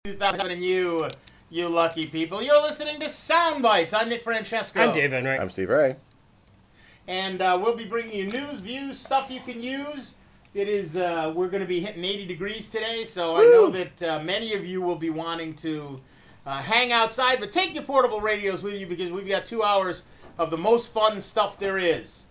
2000 and you lucky people. You're listening to Sound Bites. I'm Nick Francesco. I'm Dave Enright. I'm Steve Ray. And we'll be bringing you news, views, stuff you can use. It is, we're going to be hitting 80 degrees today, so I know that many of you will be wanting to hang outside, but take your portable radios with you because we've got 2 hours of the most fun stuff there is.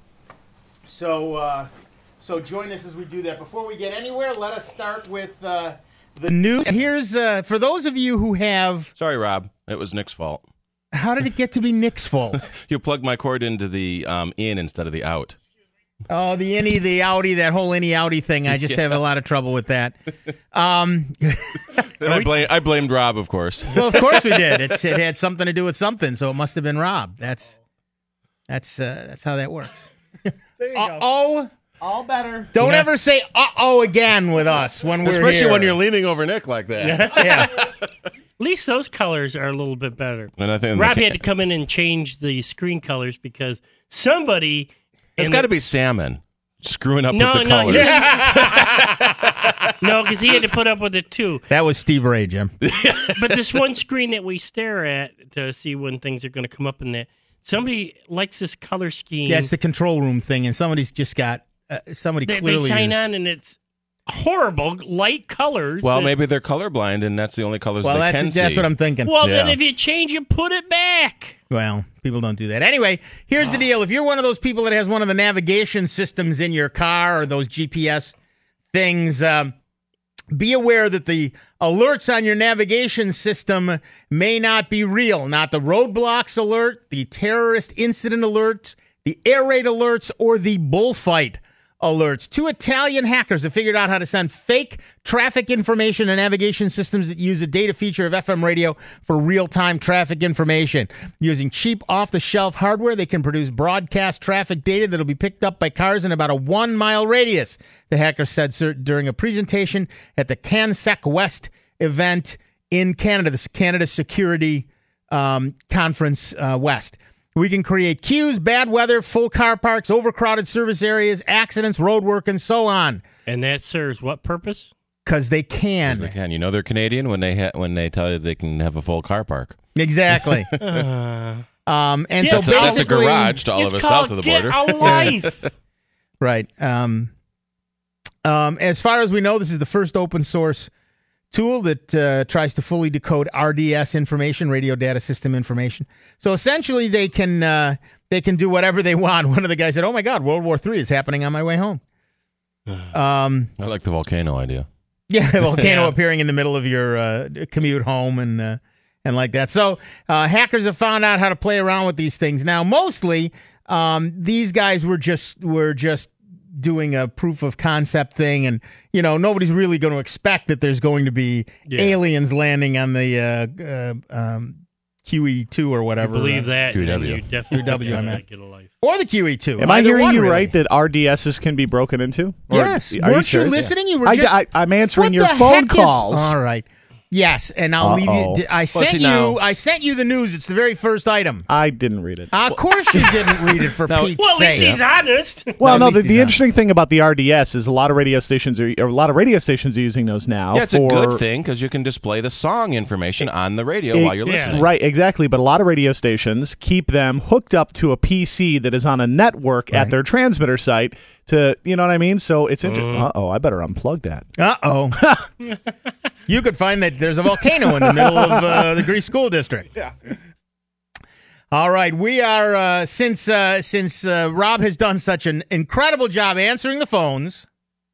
So join us as we do that. Before we get anywhere, let us start with the news. Here's, for those of you who have... Sorry, Rob. It was Nick's fault. How did it get to be Nick's fault? You plugged my cord into the in instead of the out. Oh, the innie, the outie, that whole innie-outie thing. I just have a lot of trouble with that. I blamed Rob, of course. Well, of course we did. It had something to do with something, so it must have been Rob. That's how that works. There you go. Uh-oh. All better. Don't ever say uh-oh again with us when we're Especially here. when you're leaning over Nick like that. Yeah. At least those colors are a little bit better. And I think Rob had to come in and change the screen colors because somebody... It's got to be salmon screwing up with the No, colors. No, because he had to put up with it too. That was Steve Ray, Jim. But this one screen that we stare at to see when things are going to come up in that, somebody likes this color scheme. Yeah, it's the control room thing, and somebody's just got... somebody They clearly sign is- on and it's horrible, light colors. Well, maybe they're colorblind, and that's the only colors Well, they can that's see. what I'm thinking. Well, then Yeah. if you change it, put it back. Well, people don't do that. Anyway, here's the deal. If you're one of those people that has one of the navigation systems in your car or those GPS things, be aware that the alerts on your navigation system may not be real. Not the roadblocks alert, the terrorist incident alert, the air raid alerts, or the bullfight alerts. 2 Italian hackers have figured out how to send fake traffic information to navigation systems that use a data feature of FM radio for real-time traffic information. Using cheap, off-the-shelf hardware, they can produce broadcast traffic data that will be picked up by cars in about a 1-mile radius, the hackers said during a presentation at the CanSec West event in Canada, the Canada Security Conference West. We can create queues, bad weather, full car parks, overcrowded service areas, accidents, road work, and so on. And that serves what purpose? Because they can. They can. You know they're Canadian when they tell you they can have a full car park. Exactly. And so That's a basically, garage to all of us south of the border. Get a life. right. As far as we know, this is the first open source tool that tries to fully decode RDS information, radio data system information. So essentially, they can do whatever they want. One of the guys said, "Oh my God, World War III is happening on my way home." I like the volcano idea. Yeah, a volcano appearing in the middle of your commute home and like that. So hackers have found out how to play around with these things. Now, mostly these guys were just doing a proof of concept thing, and nobody's really going to expect that there's going to be aliens landing on the QE2 or whatever. I believe that. QEW. then you definitely I meant. get a life. Or the QE2. Am I Either hearing one, you really. right that RDSs can be broken into? Or Yes. are Weren't sure? you listening? You were just... I'm answering What your the phone heck is- calls. All right. Yes, and I'll leave you. I sent you the news. It's the very first item. I didn't read it. Of course you didn't read it for Pete's Well, at least sake. he's honest. Well, No, no. at least The he's interesting thing about the RDS is a lot of radio stations are using those now. Yeah, it's a good thing because you can display the song information on the radio while you're listening. Right, exactly. But a lot of radio stations keep them hooked up to a PC that is on a network at their transmitter site to, you know what I mean? So it's interesting. I better unplug that. You could find that there's a volcano in the middle of the Greece School District. Yeah. All right, we are since Rob has done such an incredible job answering the phones.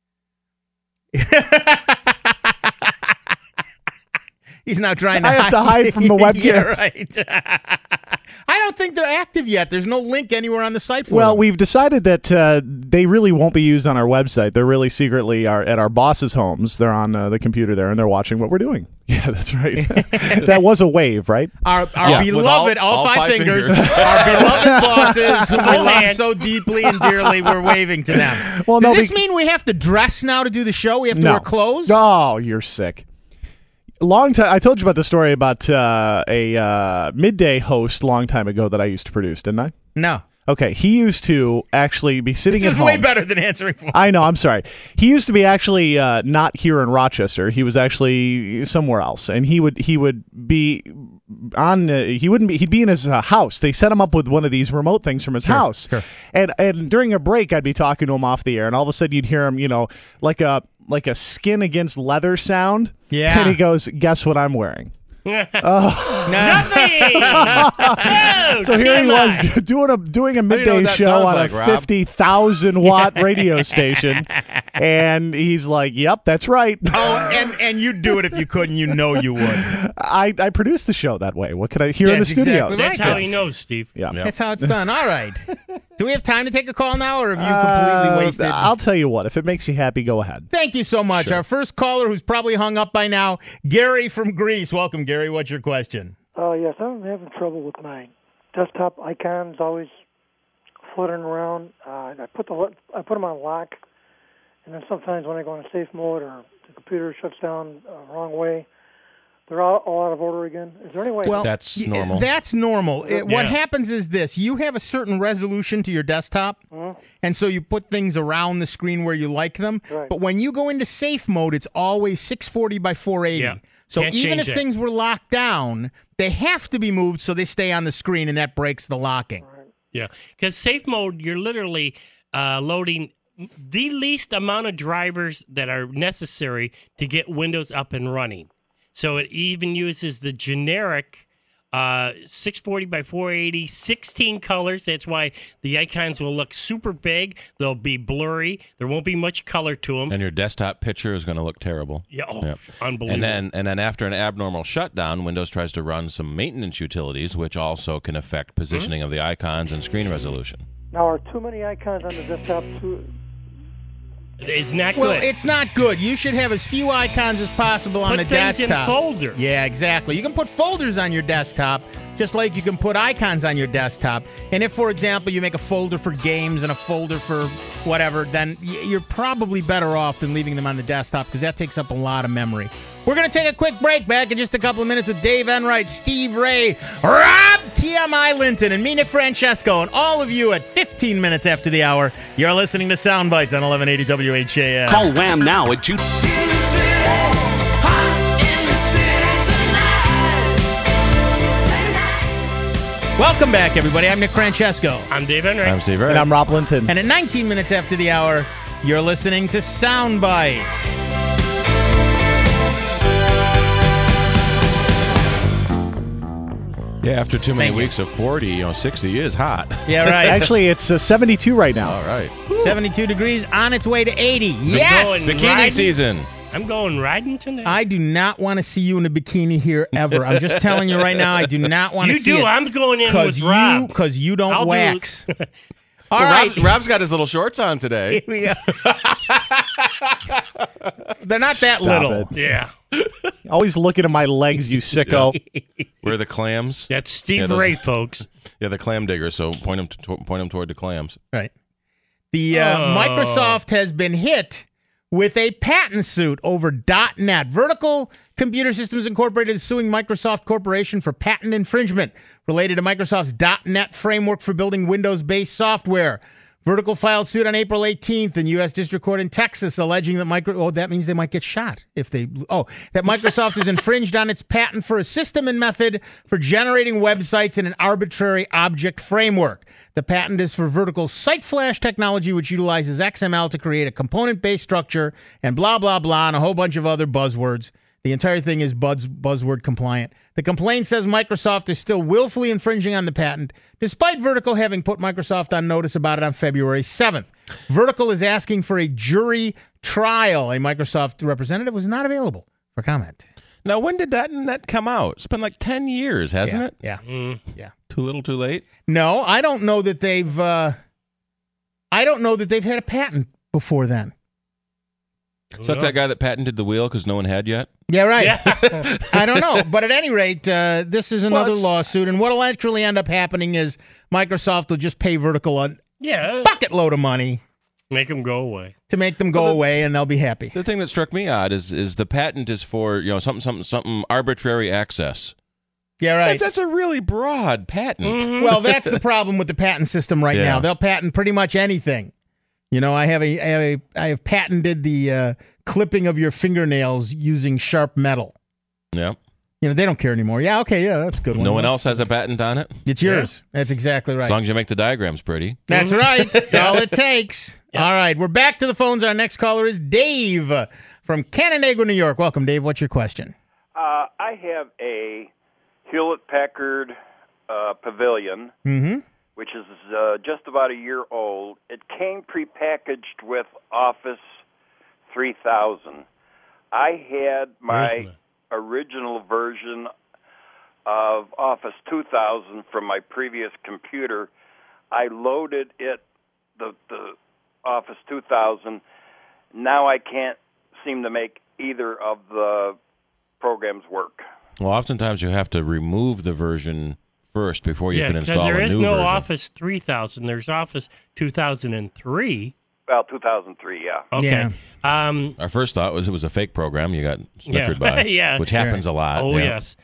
He's now trying to I have to hide from the webcam. Yeah, right. I don't think they're active yet. There's no link anywhere on the site for Well, them. we've decided that they really won't be used on our website. They're really secretly at our bosses' homes. They're on the computer there, and they're watching what we're doing. Yeah, that's right. That was a wave, right? Our With beloved, all five fingers, our beloved bosses whom we love so deeply and dearly, we're waving to them. Well, Does no, this mean we have to dress now to do the show? We have to wear clothes? Oh, you're sick. Long time. I told you about the story about a midday host long time ago that I used to produce, didn't I? No. Okay, he used to actually be sitting This at is home. way better than answering phone. I know, I'm sorry. He used to be actually not here in Rochester. He was actually somewhere else, and he would be on. He'd be in his house. They set him up with one of these remote things from his house, sure. And during a break, I'd be talking to him off the air, and all of a sudden you'd hear him, like a skin against leather sound. Yeah. And he goes, "Guess what I'm wearing?" Nothing. So here he was doing a midday what that show sounds on like, a Rob? 50,000 watt radio station, and he's like, "Yep, that's right." Oh, and you'd do it if you could, and you know you would. I produced the show that way. What could I hear in the That's studios? exactly That's right. how he knows, Steve. Yeah. That's how it's done. All right. Do we have time to take a call now, or have you completely wasted? I'll tell you what. If it makes you happy, go ahead. Thank you so much. Our first caller, who's probably hung up by now, Gary from Greece. Welcome, Gary. What's your question? Yes, I'm having trouble with my desktop icons. Always fluttering around. I put them on lock, and then sometimes when I go in safe mode or the computer shuts down wrong way, they're all out of order again. Is there any way? Well, That's normal. That's normal. What Yeah. happens is this. You have a certain resolution to your desktop, and so you put things around the screen where you like them. Right. But when you go into safe mode, it's always 640 by 480. Yeah. So Can't even change if that. things were locked down, they have to be moved so they stay on the screen, and that breaks the locking. Yeah, because safe mode, you're literally loading the least amount of drivers that are necessary to get Windows up and running. So it even uses the generic 640 by 480, 16 colors. That's why the icons will look super big. They'll be blurry. There won't be much color to them. And your desktop picture is going to look terrible. Yeah, Yep. unbelievable. And then after an abnormal shutdown, Windows tries to run some maintenance utilities, which also can affect positioning of the icons and screen resolution. Now, are too many icons on the desktop It's not Well, good. it's not good. You should have as few icons as possible on Put the things desktop. in folders. Yeah, exactly. You can put folders on your desktop, just like you can put icons on your desktop. And if, for example, you make a folder for games and a folder for whatever, then you're probably better off than leaving them on the desktop because that takes up a lot of memory. We're going to take a quick break. Back in just a couple of minutes with Dave Enright, Steve Ray, Rob TMI Linton, and me, Nick Francesco, and all of you at 15 minutes after the hour. You're listening to Sound Bites on 1180 WHAM. Call Wham now at 2. Welcome back, everybody. I'm Nick Francesco. I'm Dave Enright. I'm Steve Ray. And I'm Rob Linton. And at 19 minutes after the hour, you're listening to Sound Bites. Yeah, after too many Thank you. weeks of 40, 60 is hot. Yeah, right. Actually, it's 72 right now. All right. 72 degrees on its way to 80. Yes! going Bikini riding. season. I'm going riding tonight. I do not want to see you in a bikini here ever. I'm just telling you right now, I do not want to You see it. do. I'm going in with Rob. Because you don't I'll do wax. it. All right. Rob's got his little shorts on today. Here we go. They're not that Stop little. it. Yeah. Always looking at my legs, you sicko. We're the clams. That's Steve Yeah, those- Ray, folks. Yeah, the clam diggers. So point them toward the clams. Right. The Microsoft has been hit with a patent suit over .NET. Vertical Computer Systems Incorporated is suing Microsoft Corporation for patent infringement related to Microsoft's .NET framework for building Windows-based software. Vertical filed suit on April 18th in U.S. District Court in Texas, alleging that that means they might get shot if they. That Microsoft has infringed on its patent for a system and method for generating websites in an arbitrary object framework. The patent is for Vertical's Site Flash technology, which utilizes XML to create a component-based structure and blah, blah, blah, and a whole bunch of other buzzwords. The entire thing is buzzword compliant. The complaint says Microsoft is still willfully infringing on the patent, despite Vertical having put Microsoft on notice about it on February 7th. Vertical is asking for a jury trial. A Microsoft representative was not available for comment. Now, when did .NET come out? It's been like 10 years, hasn't it? Yeah. Yeah. Too little, too late? No, I don't know that they've had a patent before then. Is that that guy that patented the wheel because no one had yet? Yeah, right. Yeah. I don't know. But at any rate, this is another lawsuit. And what will actually end up happening is Microsoft will just pay Vertical a Yeah. bucket load of money Make them go away. to make them go away, and they'll be happy. The thing that struck me odd is the patent is for something arbitrary access. Yeah, right. That's a really broad patent. Well, that's the problem with the patent system right Yeah. now. They'll patent pretty much anything. You know, I have patented the clipping of your fingernails using sharp metal. Yeah. You know, they don't care anymore. Yeah, okay, yeah, that's a good one. No one else has a patent on it? It's yours. That's exactly right. As long as you make the diagrams pretty. That's right. That's all it takes. All right, we're back to the phones. Our next caller is Dave from Canandaigua, New York. Welcome, Dave. What's your question? I have a Hewlett-Packard Pavilion, which is just about a year old. It came prepackaged with Office 3000. I had my original version of Office 2000 from my previous computer. I loaded it, the Office 2000. Now I can't seem to make either of the programs work. Well, oftentimes you have to remove the version first before you can install a new version. because there is no Office 3000. There's Office 2003. Well, 2003, yeah. Okay. Yeah. Our first thought was it was a fake program you got snickered by, Yeah. which happens a lot. Oh, yeah. yes.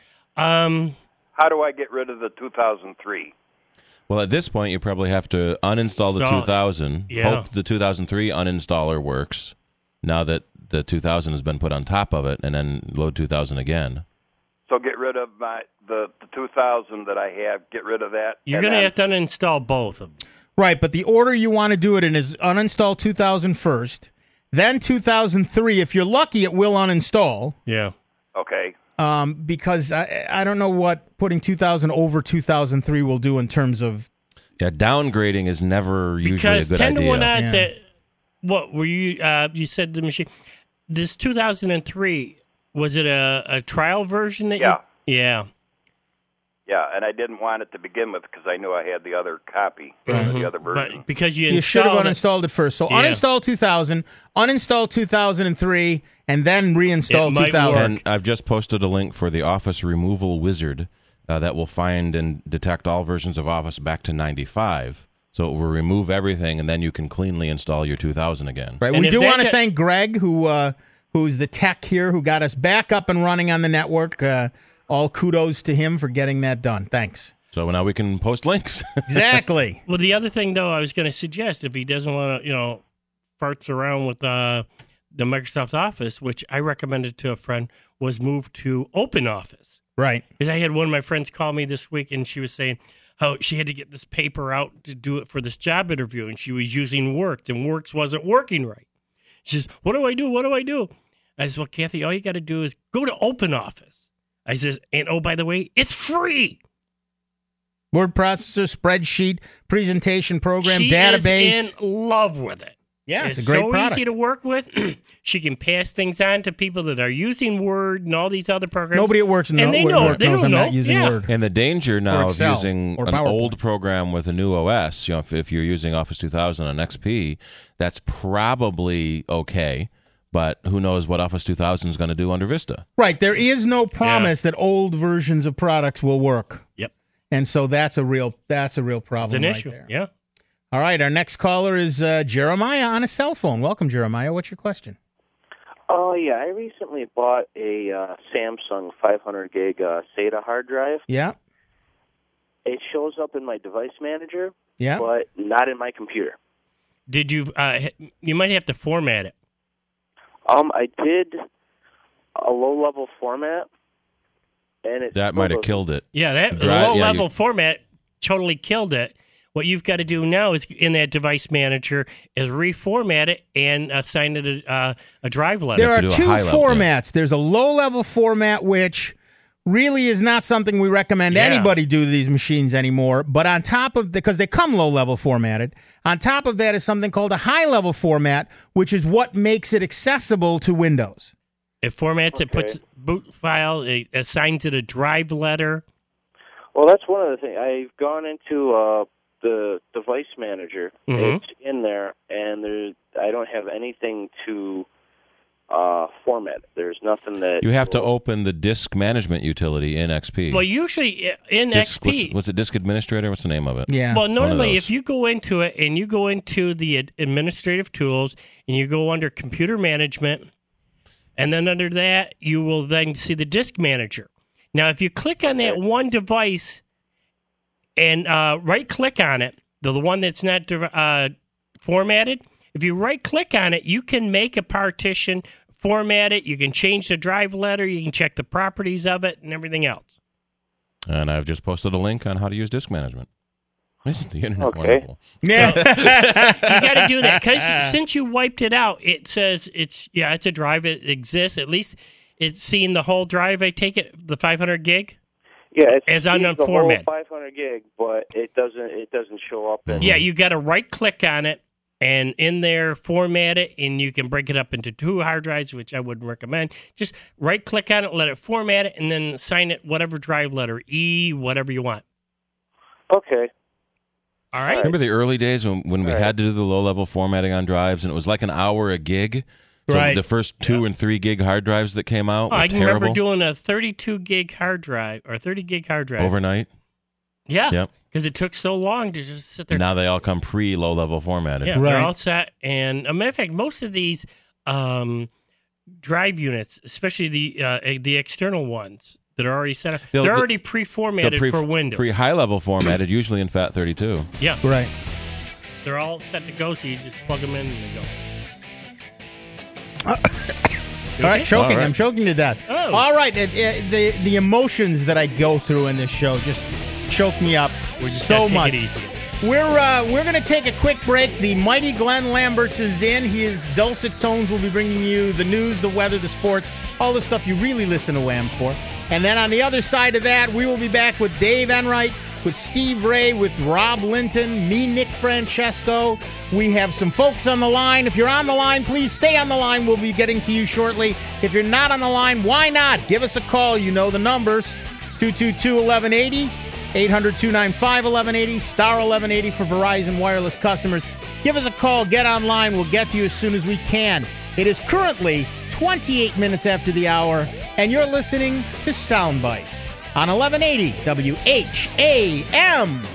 How do I get rid of the 2003? Well, at this point, you probably have to uninstall the Install it. 2000, Yeah. hope the 2003 uninstaller works now that the 2000 has been put on top of it, and then load 2000 again. So get rid of the 2000 that I have. Get rid of that. You're and going to then- have to uninstall both of them. Right, but the order you want to do it in is uninstall 2000 first, then 2003. If you're lucky, it will uninstall. Yeah. Okay. Because I don't know what putting 2000 over 2003 will do in terms of. Yeah, downgrading is never usually a Because good 10 to 1 idea. odds Yeah. at, what were you, you said the machine, this 2003, was it a trial version that Yeah. you? Yeah. Yeah, and I didn't want it to begin with because I knew I had the other copy, the other version. But because you You should have installed it, uninstalled it first. So Yeah. uninstall 2000, uninstall 2003, and then reinstall It might 2000. work. And I've just posted a link for the Office Removal Wizard that will find and detect all versions of Office back to 95. So it will remove everything, and then you can cleanly install your 2000 again. Right. And We if do that want to get- thank Greg, who's the tech here, who got us back up and running on the network. All kudos to him for getting that done. Thanks. So now we can post links. Exactly. Well, the other thing, though, I was going to suggest, if he doesn't want to, farts around with the Microsoft Office, which I recommended to a friend, was move to OpenOffice. Right. Because I had one of my friends call me this week, and she was saying how she had to get this paper out to do it for this job interview, and she was using Works, and Works wasn't working right. She says, what do I do? What do I do? I said, well, Kathy, all you got to do is go to OpenOffice. I says, and oh, by the way, it's free. Word processor, spreadsheet, presentation program, She database. is in love with it. Yeah, it's a great so product. easy to work with. She can pass things on to people that are using Word and all these other programs. Nobody at work knows, And they know. work They knows don't I'm know. not using Yeah. Word. And the danger now of Excel using or an PowerPoint. old program with a new OS, if you're using Office 2000 on XP, that's probably okay. But who knows what Office 2000 is going to do under Vista? Right. There is no promise that old versions of products will work. Yep. And so that's a real problem. It's an right issue. there. Yeah. All right. Our next caller is Jeremiah on a cell phone. Welcome, Jeremiah. What's your question? Oh, yeah. I recently bought a Samsung 500 gig SATA hard drive. Yeah. It shows up in my device manager, Yeah. but not in my computer. Did you? You might have to format it. I did a low-level format, and it That might have killed it. Yeah, that Dry- low yeah, level you- format totally killed it. What you've got to do now is in that device manager is reformat it and assign it a drive letter. There have are to do a two high level, formats. There's a low-level format, which really is not something we recommend Yeah. anybody do to these machines anymore. But on top of because they come low-level formatted, on top of that is something called a high-level format, which is what makes it accessible to Windows. It formats it, puts boot file, it assigns it a drive letter. Well, that's one of the things. I've gone into the device manager. Mhm. It's in there, and I don't have anything to format. There's nothing that You have to open the disk management utility in XP. Well, usually in Disk- XP. what's it, Disk Administrator? What's the name of it? Yeah. Well, normally, those. if you go into it and you go into the administrative tools and you go under computer management, and then under that, you will then see the disk manager. Now, if you click on that one device and right-click on it, the one that's not formatted, if you right-click on it, you can make a partition, format it, you can change the drive letter, you can check the properties of it, and everything else. And I've just posted a link on how to use disk management. Isn't the internet Okay. wonderful? Yeah. You got to do that because since you wiped it out, it says it's a drive. It exists. At least it's seen the whole drive. I take it the 500 gig. Yeah, it's As the unknown whole format. 500 gig, but it doesn't show up. Yeah, you got to right click on it and in there format it, and you can break it up into 2 hard drives, which I wouldn't recommend. Just right click on it, let it format it, and then assign it whatever drive letter, E, whatever you want. Okay. All right. Remember the early days when we had to do the low-level formatting on drives, and it was like an hour a gig? So Right. the first 2 and 3 gig hard drives that came out were I can terrible. remember doing a 32 gig hard drive or 30 gig hard drive. Overnight. Yeah. Yep. Because it took so long to just sit there. Now they all come pre-low-level formatted. Yeah, Right. they're all set. And a matter of fact, most of these drive units, especially the external ones that are already set up, They'll- they're already pre-formatted for Windows. Pre-high-level formatted, usually in FAT32. Yeah, Right. they're all set to go, so you just plug them in and they go. All right, choking. All right. I'm choking to death. Oh. All right, the emotions that I go through in this show just choke me up We just so gotta much. take it easy. We're going to take a quick break. The mighty Glenn Lamberts is in. His dulcet tones will be bringing you the news, the weather, the sports, all the stuff you really listen to Wham for. And then on the other side of that, we will be back with Dave Enright, with Steve Ray, with Rob Linton, me, Nick Francesco. We have some folks on the line. If you're on the line, please stay on the line. We'll be getting to you shortly. If you're not on the line, why not? Give us a call. You know the numbers. 222-1180. 800-295-1180, star 1180 for Verizon Wireless customers. Give us a call, get online, we'll get to you as soon as we can. It is currently 28 minutes after the hour, and you're listening to Sound Bites on 1180 WHAM.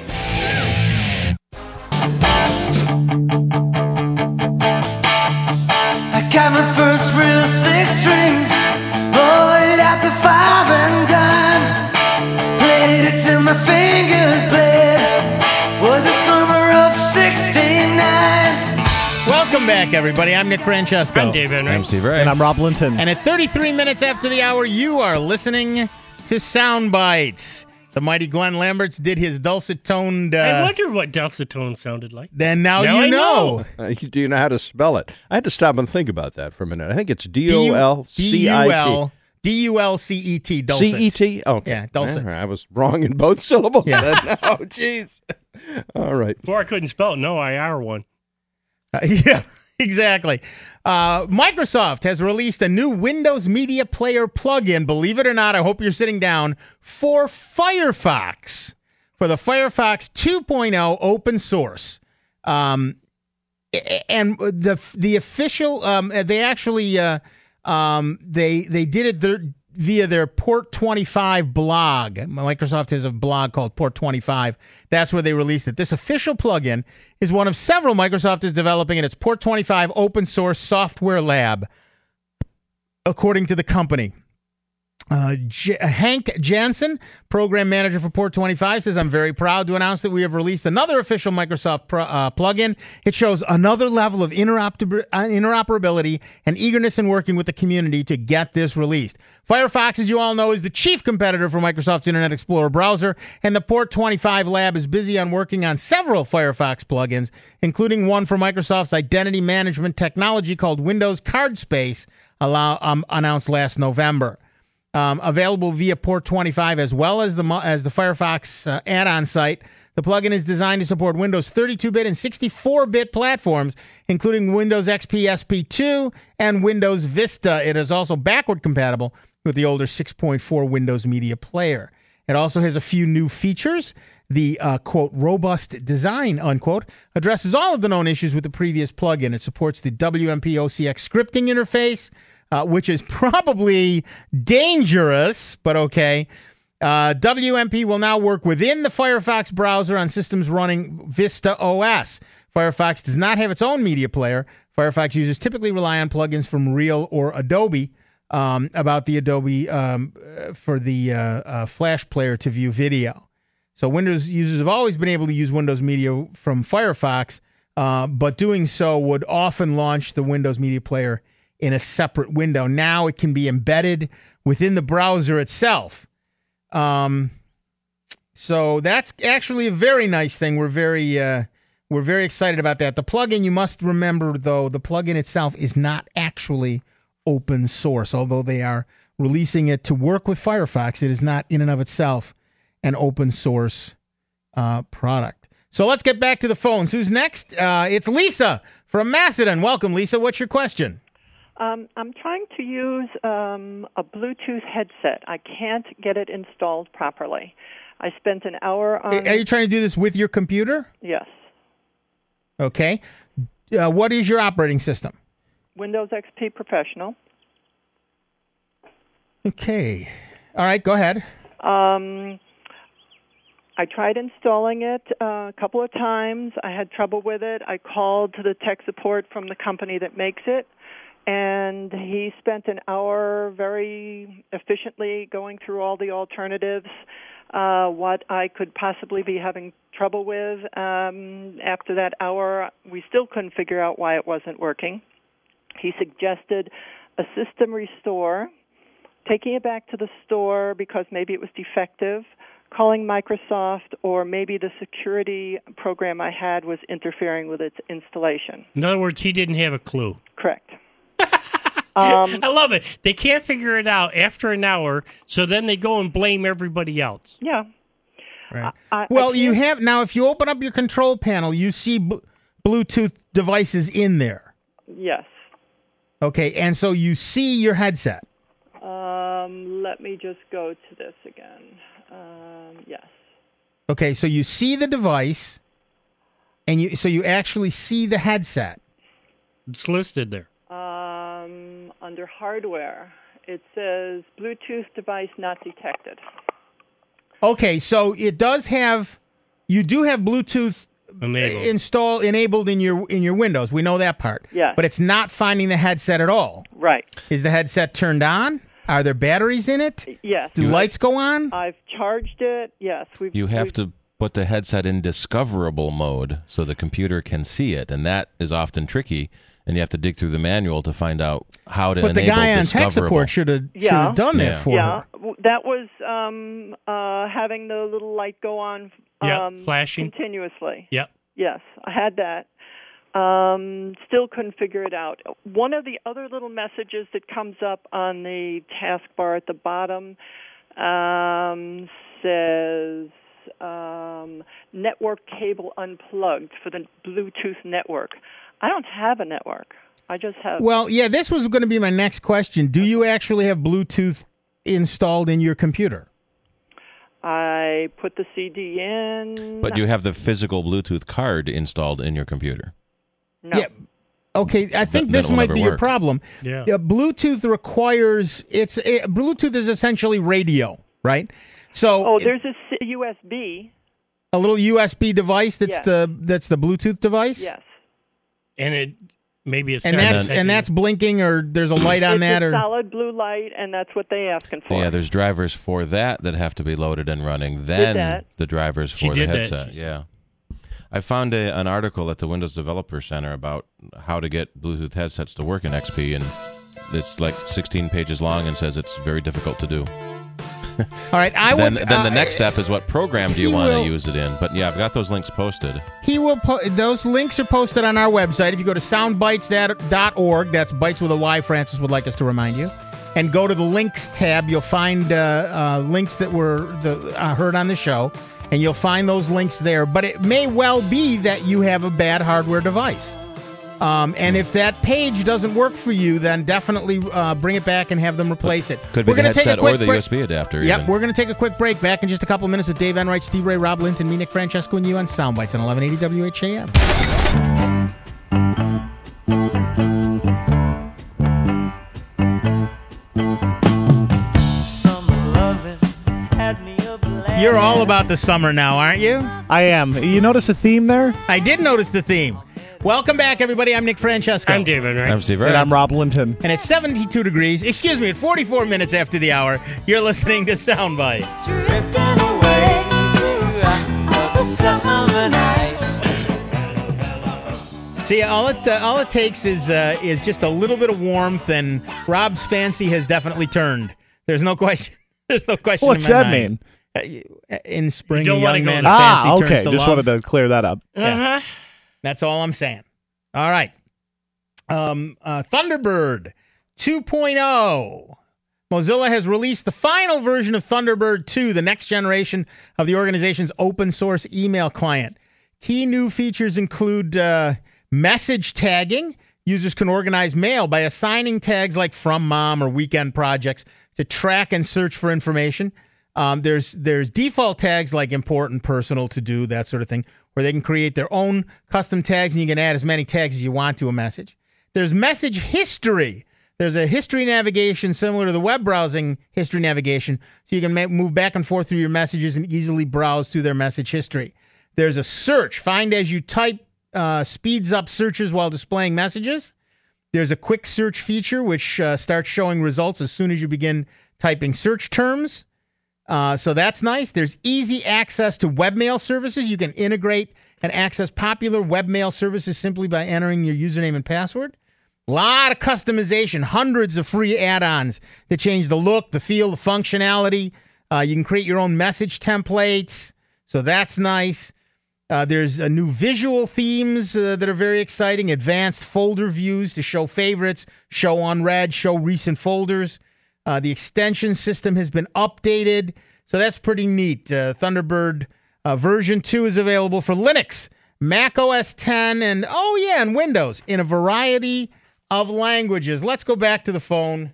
I got my first real six-string, bought it at the 5 and dime. Played it till my fingers bled. Was the summer of '69. Welcome back, everybody. I'm Nick Francesco. I'm Dave Enright. I'm Steve Ray. And I'm Rob Linton. And at 33 minutes after the hour, you are listening to Sound Bites. The mighty Glenn Lamberts did his dulcet-toned... I wondered what dulcet tone sounded like. then now Now you I know. Do you know how to spell it? I had to stop and think about that for a minute. I think it's D-O-L-C-I-T. D-U-L-C-E-T, dulcet. C-E-T? Okay. Yeah, dulcet. All right, I was wrong in both syllables. Yeah. Then. Oh, jeez. All right. Before I couldn't spell it, no IR one. Yeah, exactly. Microsoft has released a new Windows Media Player plugin, believe it or not, I hope you're sitting down, for Firefox, for the Firefox 2.0 open source. And the official, they actually, they did it via their Port 25 blog. Microsoft has a blog called Port 25. That's where they released it. This official plugin is one of several Microsoft is developing in its Port 25 open source software lab, according to the company. Hank Jansen, program manager for Port 25, says, I'm very proud to announce that we have released another official Microsoft plugin. It shows another level of interoperability and eagerness in working with the community to get this released. Firefox, as you all know, is the chief competitor for Microsoft's Internet Explorer browser, and the Port 25 lab is busy on working on several Firefox plugins, including one for Microsoft's identity management technology called Windows Card Space, announced last November. Available via Port 25 as well as the Firefox add-on site. The plugin is designed to support Windows 32-bit and 64-bit platforms, including Windows XP SP2 and Windows Vista. It is also backward compatible with the older 6.4 Windows Media Player. It also has a few new features. The, quote, robust design, unquote, addresses all of the known issues with the previous plugin. It supports the WMP OCX scripting interface, which is probably dangerous, but okay. WMP will now work within the Firefox browser on systems running Vista OS. Firefox does not have its own media player. Firefox users typically rely on plugins from Real or Adobe. about the Adobe for the Flash player to view video. So Windows users have always been able to use Windows Media from Firefox, but doing so would often launch the Windows Media Player in a separate window. Now it can be embedded within the browser itself. So that's actually a very nice thing. We're very excited about that. The plugin, you must remember, though, the plugin itself is not actually open source. Although they are releasing it to work with Firefox, it is not in and of itself an open source product. So let's get back to the phones. Who's next? It's Lisa from Macedon. Welcome, Lisa. What's your question? I'm trying to use a Bluetooth headset. I can't get it installed properly. I spent an hour on... Are you trying to do this with your computer? Yes. Okay. What is your operating system? Windows XP Professional. Okay. All right, go ahead. I tried installing it a couple of times. I had trouble with it. I called to the tech support from the company that makes it, and he spent an hour very efficiently going through all the alternatives, what I could possibly be having trouble with. After that hour, we still couldn't figure out why it wasn't working. He suggested a system restore, taking it back to the store because maybe it was defective, calling Microsoft, or maybe the security program I had was interfering with its installation. In other words, he didn't have a clue. Correct. I love it. They can't figure it out after an hour, so then they go and blame everybody else. Yeah. Right. You have now. If you open up your control panel, you see Bluetooth devices in there. Yes. Okay, and so you see your headset. Let me just go to this again. Yes. Okay, so you see the device, and you actually see the headset. It's listed there. Under hardware, it says Bluetooth device not detected. Okay, so you do have Bluetooth enabled in your Windows. We know that part. Yes. But it's not finding the headset at all. Right. Is the headset turned on? Are there batteries in it? Yes. Do lights go on? I've charged it. Yes. You have to put the headset in discoverable mode so the computer can see it, and that is often tricky. And you have to dig through the manual to find out how to enable discoverable. But the guy on tech support should have done that for her. That was having the little light go on flashing continuously. Yep. Yes, I had that. Still couldn't figure it out. One of the other little messages that comes up on the taskbar at the bottom says network cable unplugged for the Bluetooth network. I don't have a network. I just have... Well, yeah, this was going to be my next question. Do you actually have Bluetooth installed in your computer? I put the CD in. But you have the physical Bluetooth card installed in your computer. No. Yeah. Okay, I think this might be your problem. Yeah. Bluetooth requires... Bluetooth is essentially radio, right? So there's a USB. A little USB device that's Yes. the Bluetooth device? Yes. And maybe it's that's blinking, or there's a light on that, It's or a solid blue light, and that's what they asking for. Yeah, there's drivers for that have to be loaded and running. Then that. the drivers She for the did that. headset. Yeah. I found an article at the Windows Developer Center about how to get Bluetooth headsets to work in XP, and it's like 16 pages long and says it's very difficult to do. All right, then the next step is what program do you want to use it in? But yeah, I've got those links posted. He will. Those links are posted on our website. If you go to soundbites.org, that's bites with a Y. Francis would like us to remind you, and go to the links tab. You'll find links that were heard on the show, and you'll find those links there. But it may well be that you have a bad hardware device. And if that page doesn't work for you, then definitely bring it back and have them replace it. Could be the headset or the USB adapter. Yep, even. we're going to take a quick break. Back in just a couple minutes with Dave Enright, Steve Ray, Rob Linton, me, Nick Francesco, and you on Soundbites on 1180 WHAM. You're all about the summer now, aren't you? I am. You notice a theme there? I did notice the theme. Welcome back, everybody. I'm Nick Francesco. I'm David, right? I'm Steve And I'm Rob Linton. And it's 72 degrees. Excuse me, at 44 minutes after the hour, you're listening to Soundbites. Drifting away to the summer nights. See, all it takes is just a little bit of warmth, and Rob's fancy has definitely turned. There's no question. There's no question. What's in my that mind. mean? In spring, You a don't wanna young go man's to- fancy turns Okay. to Just love. wanted to clear that up. Uh-huh. That's all I'm saying. All right. Thunderbird 2.0. Mozilla has released the final version of Thunderbird 2, the next generation of the organization's open source email client. Key new features include message tagging. Users can organize mail by assigning tags like From Mom or Weekend Projects to track and search for information. There's default tags like important, personal, to do, that sort of thing, where they can create their own custom tags, and you can add as many tags as you want to a message. There's message history. There's a history navigation similar to the web browsing history navigation, so you can move back and forth through your messages and easily browse through their message history. There's a search. Find as you type speeds up searches while displaying messages. There's a quick search feature, which starts showing results as soon as you begin typing search terms. So that's nice. There's easy access to webmail services. You can integrate and access popular webmail services simply by entering your username and password. A lot of customization, hundreds of free add-ons that change the look, the feel, the functionality. You can create your own message templates, so that's nice. There's new visual themes that are very exciting, advanced folder views to show favorites, show unread, show recent folders. The extension system has been updated, so that's pretty neat. Thunderbird version 2 is available for Linux, Mac OS X, and and Windows in a variety of languages. Let's go back to the phone.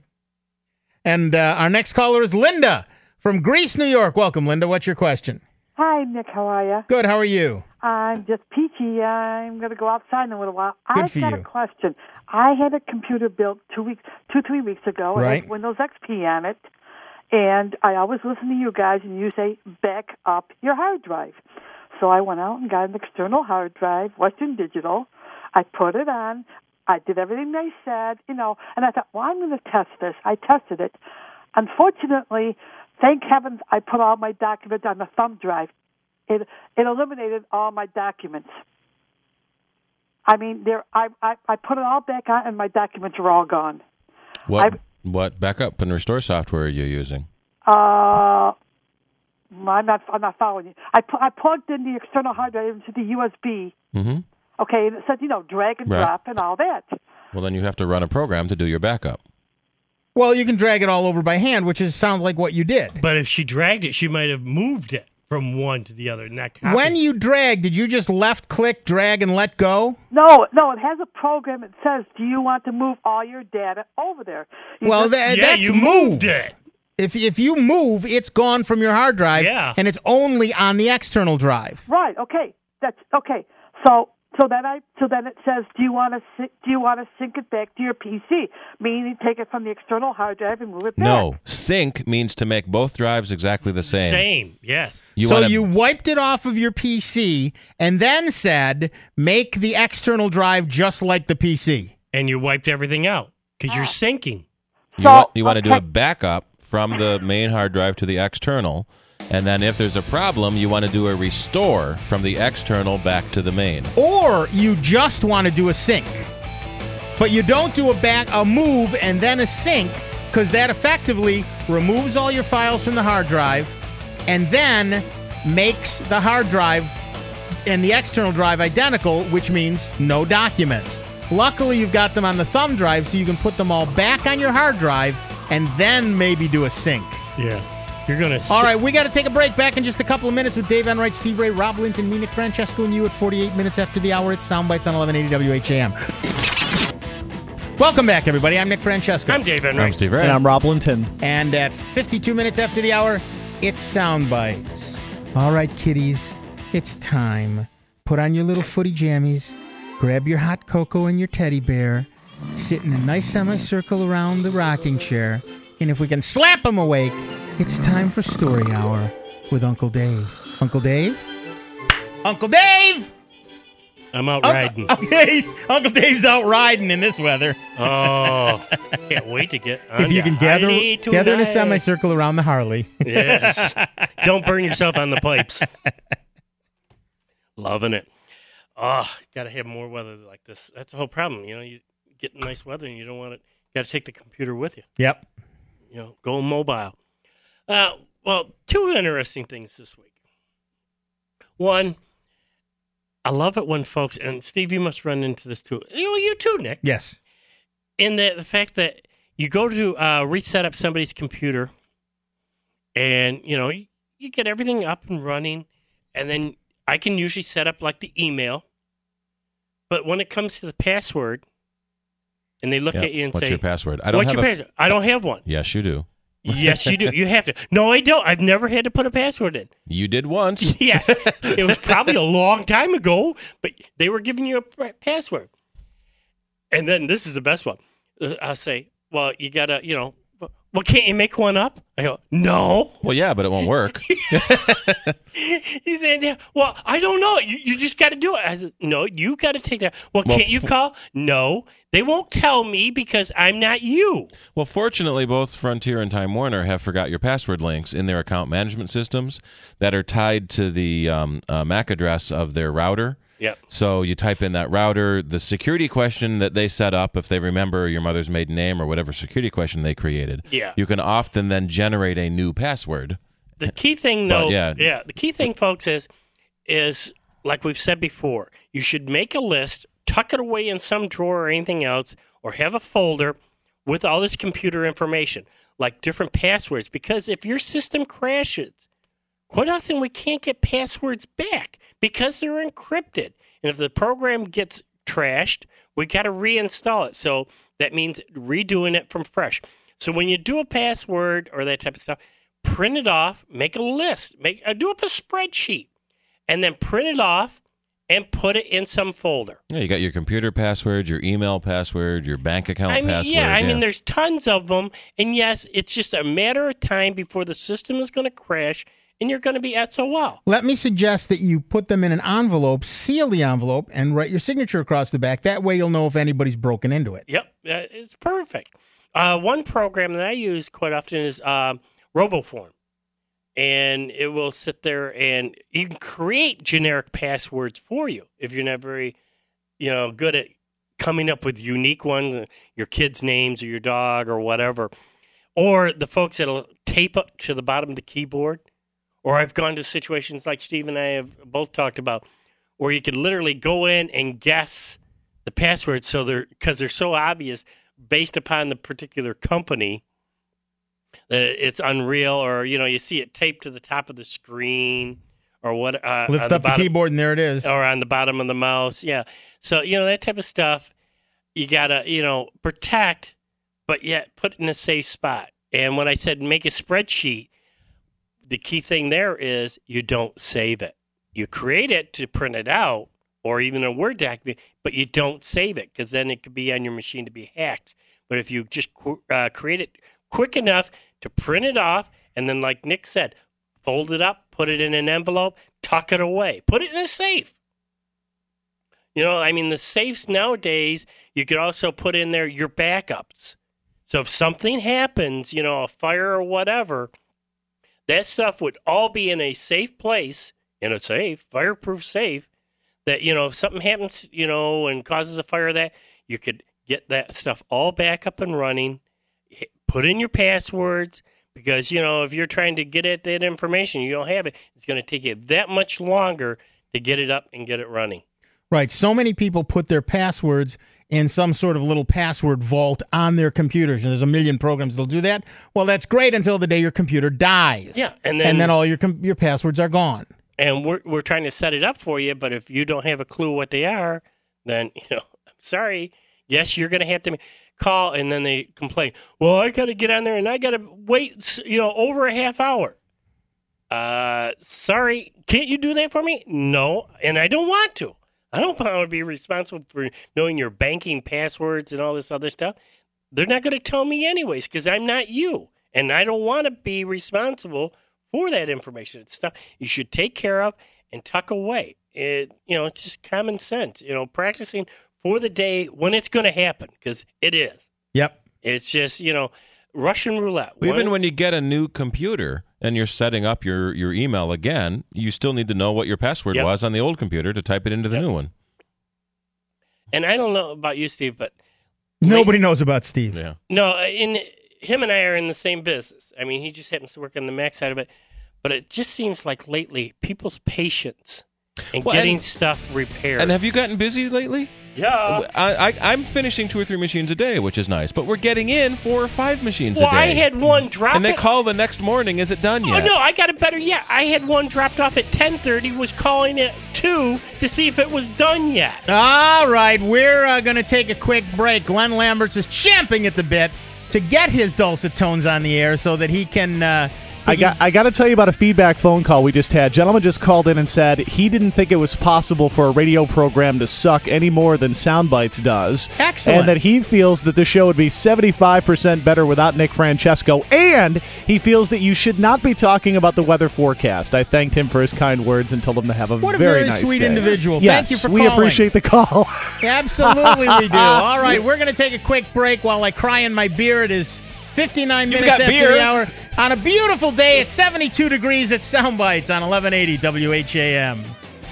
And our next caller is Linda from Greece, New York. Welcome, Linda. What's your question? Hi, Nick. How are you? Good. How are you? I'm just peachy. I'm going to go outside in a little while. Good I've for got you. a question. I had a computer built 3 weeks ago. It Right. has Windows XP on it. And I always listen to you guys, and you say, back up your hard drive. So I went out and got an external hard drive, Western Digital. I put it on. I did everything they said, and I thought, well, I'm going to test this. I tested it. Unfortunately, thank heavens I put all my documents on the thumb drive. It eliminated all my documents. I mean, I put it all back on, and my documents are all gone. What backup and restore software are you using? I'm not following you. I plugged in the external hard drive into the USB. Mm-hmm. Okay, and it said, drag and Right. drop and all that. Well, then you have to run a program to do your backup. Well, you can drag it all over by hand, which sounds like what you did. But if she dragged it, she might have moved it from one to the other. Not copied. When you drag, did you just left-click, drag, and let go? No, it has a program that says, do you want to move all your data over there? That's you moved it. If you move, it's gone from your hard drive, and it's only on the external drive. Right. Okay. That's okay. So then it says, do you want to sync it back to your PC? Meaning take it from the external hard drive and move it back. No, sync means to make both drives exactly the same. Same, yes. You wiped it off of your PC and then said, make the external drive just like the PC. And you wiped everything out because you're syncing. You want to do a backup from the main hard drive to the external, and then if there's a problem, you want to do a restore from the external back to the main. Or you just want to do a sync. But you don't do a move and then a sync, because that effectively removes all your files from the hard drive and then makes the hard drive and the external drive identical, which means no documents. Luckily, you've got them on the thumb drive, so you can put them all back on your hard drive and then maybe do a sync. Yeah. You're going to All right, we got to take a break. Back in just a couple of minutes with Dave Enright, Steve Ray, Rob Linton, me, Nick Francesco, and you at 48 minutes after the hour. It's Soundbites on 1180 WHAM. Welcome back, everybody. I'm Nick Francesco. I'm Dave Enright. I'm Steve Ray. And I'm Rob Linton. And at 52 minutes after the hour, it's Soundbites. All right, kiddies, it's time. Put on your little footy jammies, grab your hot cocoa and your teddy bear, sit in a nice semicircle around the rocking chair, and if we can slap them awake, it's time for Story Hour with Uncle Dave. Uncle Dave? Uncle Dave! I'm out riding. Okay, Uncle Dave's out riding in this weather. Oh, can't wait to get on If you can gather in a semicircle around the Harley. Yes. Don't burn yourself on the pipes. Loving it. Oh, got to have more weather like this. That's the whole problem. You know, you get nice weather and you don't want it. Got to take the computer with you. Yep. You know, go mobile. Well, two interesting things this week. One, I love it when folks, and Steve, you must run into this too. You too, Nick. Yes. In the fact that you go to reset up somebody's computer, and you know you get everything up and running, and then I can usually set up like the email, but when it comes to the password, and they look at you and what's say, your password? What's your password? I don't have one. Yes, you do. Yes, you do. You have to. No, I don't. I've never had to put a password in. You did once. Yes. It was probably a long time ago, but they were giving you a password. And then this is the best one. I'll say, well, you got to, well, can't you make one up? I go, no. Well, yeah, but it won't work. He said, well, I don't know. You just got to do it. I said, no, you got to take that. Well, can't you call? No. They won't tell me because I'm not you. Well, fortunately, both Frontier and Time Warner have forgot your password links in their account management systems that are tied to the MAC address of their router. Yep. So you type in that router, the security question that they set up, if they remember your mother's maiden name or whatever security question they created, you can often then generate a new password. The key thing, though, the key thing, folks, is like we've said before, you should make a list, tuck it away in some drawer or anything else, or have a folder with all this computer information, like different passwords, because if your system crashes, quite often we can't get passwords back because they're encrypted. And if the program gets trashed, we got to reinstall it. So that means redoing it from fresh. So when you do a password or that type of stuff, print it off, make a list, do up a spreadsheet, and then print it off and put it in some folder. Yeah, you got your computer password, your email password, your bank account password. Yeah, I mean, there's tons of them. And yes, it's just a matter of time before the system is going to crash and you're going to be SOL. Let me suggest that you put them in an envelope, seal the envelope, and write your signature across the back. That way you'll know if anybody's broken into it. Yep, it's perfect. One program that I use quite often is RoboForm. And it will sit there and you can create generic passwords for you if you're not very, good at coming up with unique ones, your kids' names or your dog or whatever. Or the folks that'll tape up to the bottom of the keyboard. Or I've gone to situations like Steve and I have both talked about where you could literally go in and guess the passwords because they're so obvious based upon the particular company. It's unreal, or you see it taped to the top of the screen, or what? Lift up the keyboard and there it is, or on the bottom of the mouse. Yeah, so that type of stuff you gotta protect, but yet put in a safe spot. And when I said make a spreadsheet, the key thing there is you don't save it. You create it to print it out, or even a Word document, but you don't save it because then it could be on your machine to be hacked. But if you just create it quick enough to print it off, and then like Nick said, fold it up, put it in an envelope, tuck it away, put it in a safe. The safes nowadays, you could also put in there your backups. So if something happens, a fire or whatever, that stuff would all be in a safe place, in a safe, fireproof safe, that, if something happens, and causes a fire, that you could get that stuff all back up and running. Put in your passwords, because, if you're trying to get at that information, you don't have it, it's going to take you that much longer to get it up and get it running. Right. So many people put their passwords in some sort of little password vault on their computers. And there's a million programs that'll do that. Well, that's great until the day your computer dies. Yeah. And then all your passwords are gone. And we're trying to set it up for you, but if you don't have a clue what they are, then, I'm sorry. Yes, you're going to have to call, and then they complain, well, I got to get on there, and I got to wait, over a half hour. Sorry, can't you do that for me? No, and I don't want to. I don't want to be responsible for knowing your banking passwords and all this other stuff. They're not going to tell me anyways because I'm not you, and I don't want to be responsible for that information. It's stuff you should take care of and tuck away. it's just common sense. Practicing for the day when it's going to happen, because it is. Yep. It's just Russian roulette. Even when you get a new computer and you're setting up your email again, you still need to know what your password was on the old computer to type it into the new one. And I don't know about you, Steve, but nobody knows about Steve. Yeah. No, him and I are in the same business. I mean, he just happens to work on the Mac side of it. But it just seems like lately, people's patience and getting stuff repaired. And have you gotten busy lately? Yeah. I'm finishing 2 or 3 machines a day, which is nice. But we're getting in 4 or 5 machines a day. Well, I had one drop. And they call the next morning, is it done yet? Oh, no, I got it better yet. I had one dropped off at 10:30, was calling at 2 to see if it was done yet. All right, we're going to take a quick break. Glenn Lamberts is champing at the bit to get his dulcet tones on the air so that he can... I got to tell you about a feedback phone call we just had. Gentleman just called in and said he didn't think it was possible for a radio program to suck any more than Soundbites does. Excellent. And that he feels that the show would be 75% better without Nick Francesco. And he feels that you should not be talking about the weather forecast. I thanked him for his kind words and told him to have a very nice sweet day. individual. Yes, Thank you for we calling. appreciate the call. Absolutely we do. All right, we're going to take a quick break while I cry in my beer. It is 59 minutes after the hour. On a beautiful day, it's 72 degrees at Soundbites on 1180 WHAM.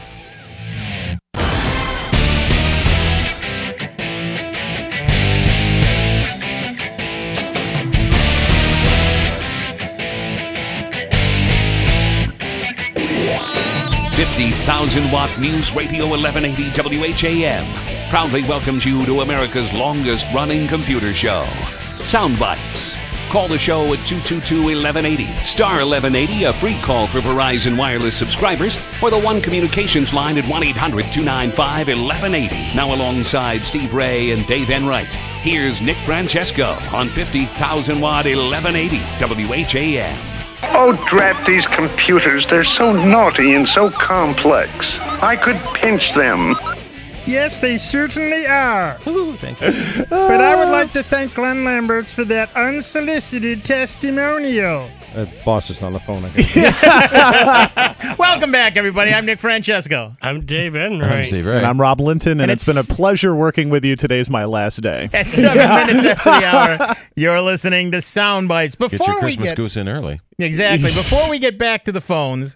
$50,000-watt News Radio 1180 WHAM proudly welcomes you to America's longest-running computer show, Soundbites. Call the show at 222-1180, star 1180, a free call for Verizon Wireless subscribers, or the One Communications line at 1-800-295-1180. Now alongside Steve Ray and Dave Enright, here's Nick Francesco on 50,000-watt 1180 WHAM. Oh, drat these computers. They're so naughty and so complex. I could pinch them. Yes, they certainly are. Ooh, thank you. But I would like to thank Glenn Lamberts for that unsolicited testimonial. Boss is on the phone again. Welcome back, everybody. I'm Nick Francesco. I'm Dave Enright. I'm Steve Ray. And I'm Rob Linton, and it's been a pleasure working with you. Today's my last day. At 7 minutes after the hour, you're listening to Soundbites. Get your Christmas goose in early. Exactly. Before we get back to the phones,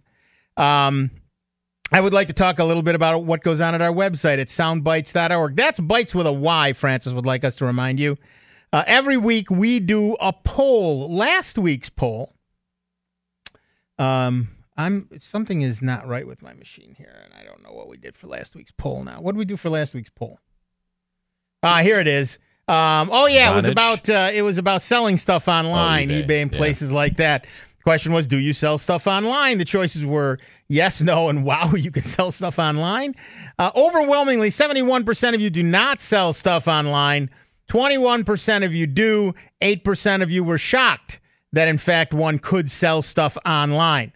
I would like to talk a little bit about what goes on at our website at soundbites.org. That's bites with a Y, Francis would like us to remind you. Every week we do a poll. Last week's poll, something is not right with my machine here, and I don't know what we did for last week's poll now. What did we do for last week's poll? Here it is. It was about selling stuff online, eBay and places like that. The question was, do you sell stuff online? The choices were yes, no, and wow, you can sell stuff online. Overwhelmingly, 71% of you do not sell stuff online. 21% of you do. 8% of you were shocked that, in fact, one could sell stuff online.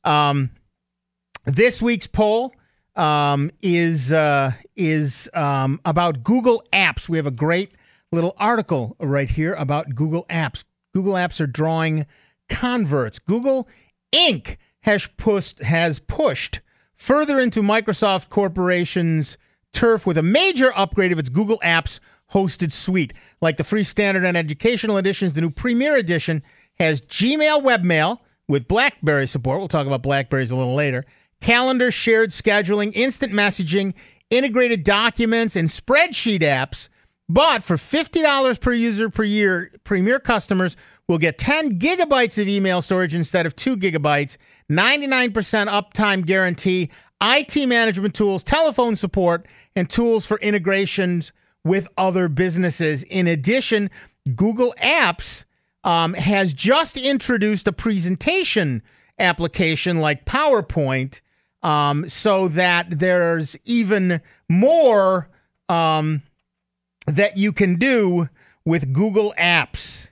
This week's poll is about Google Apps. We have a great little article right here about Google Apps. Google Apps are drawing converts. Google Inc. has pushed further into Microsoft Corporation's turf with a major upgrade of its Google Apps hosted suite. Like the free standard and educational editions, the new Premier Edition has Gmail webmail with BlackBerry support. We'll talk about BlackBerries a little later. Calendar, shared scheduling, instant messaging, integrated documents, and spreadsheet apps. But for $50 per user per year, Premier customers will get 10 gigabytes of email storage instead of 2 gigabytes, 99% uptime guarantee, IT management tools, telephone support, and tools for integrations with other businesses. In addition, Google Apps has just introduced a presentation application like PowerPoint so that there's even more that you can do with Google Apps.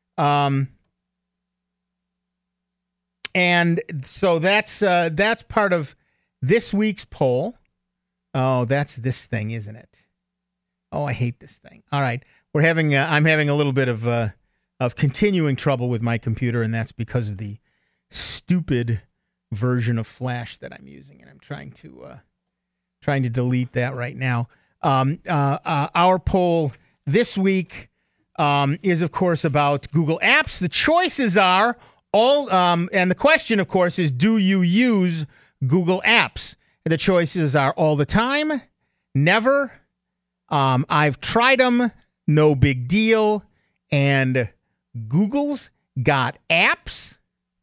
And so that's part of this week's poll. Oh, that's this thing, isn't it? Oh, I hate this thing. All right, I'm having a little bit of continuing trouble with my computer, and that's because of the stupid version of Flash that I'm using, and I'm trying to Trying to delete that right now. Our poll this week is, of course, about Google Apps. The choices are all, and the question, of course, is, do you use Google Apps? And the choices are all the time, never, I've tried them, no big deal, and Google's got apps.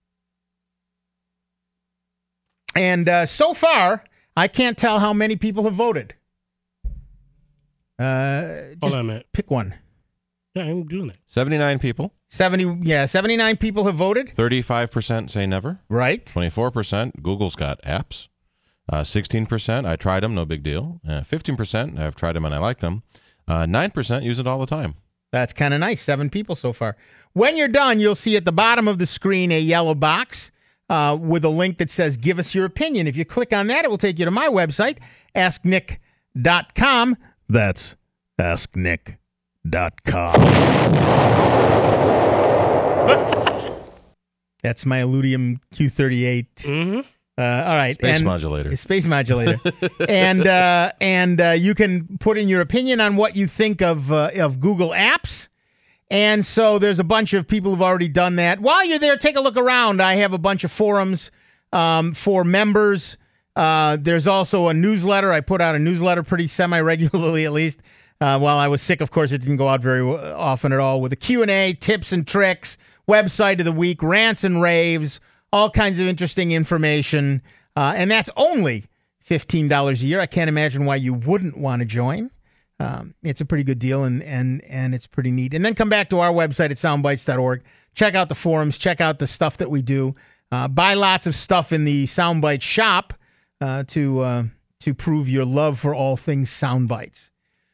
And so far, I can't tell how many people have voted. Hold on a minute. Pick one. Yeah, I'm doing it. 79 people. 79 people have voted. 35% say never. Right. 24% Google's got apps. 16% I tried them, no big deal. 15% I've tried them and I like them. 9% use it all the time. That's kind of nice. 7 people so far. When you're done, you'll see at the bottom of the screen a yellow box with a link that says "Give us your opinion." If you click on that, it will take you to my website, AskNick.com. That's AskNick.com. That's my Illudium Q38. Mm-hmm. All right. Space modulator. Space modulator. and you can put in your opinion on what you think of Google Apps. And so there's a bunch of people who've already done that. While you're there, take a look around. I have a bunch of forums for members. There's also a newsletter. I put out a newsletter pretty semi-regularly, at least. While I was sick, of course, it didn't go out very often at all, with a Q&A, tips and tricks, website of the week, rants and raves, all kinds of interesting information. And that's only $15 a year. I can't imagine why you wouldn't want to join. It's a pretty good deal, and it's pretty neat. And then come back to our website at soundbites.org. Check out the forums. Check out the stuff that we do. Buy lots of stuff in the Soundbite shop to prove your love for all things Soundbites.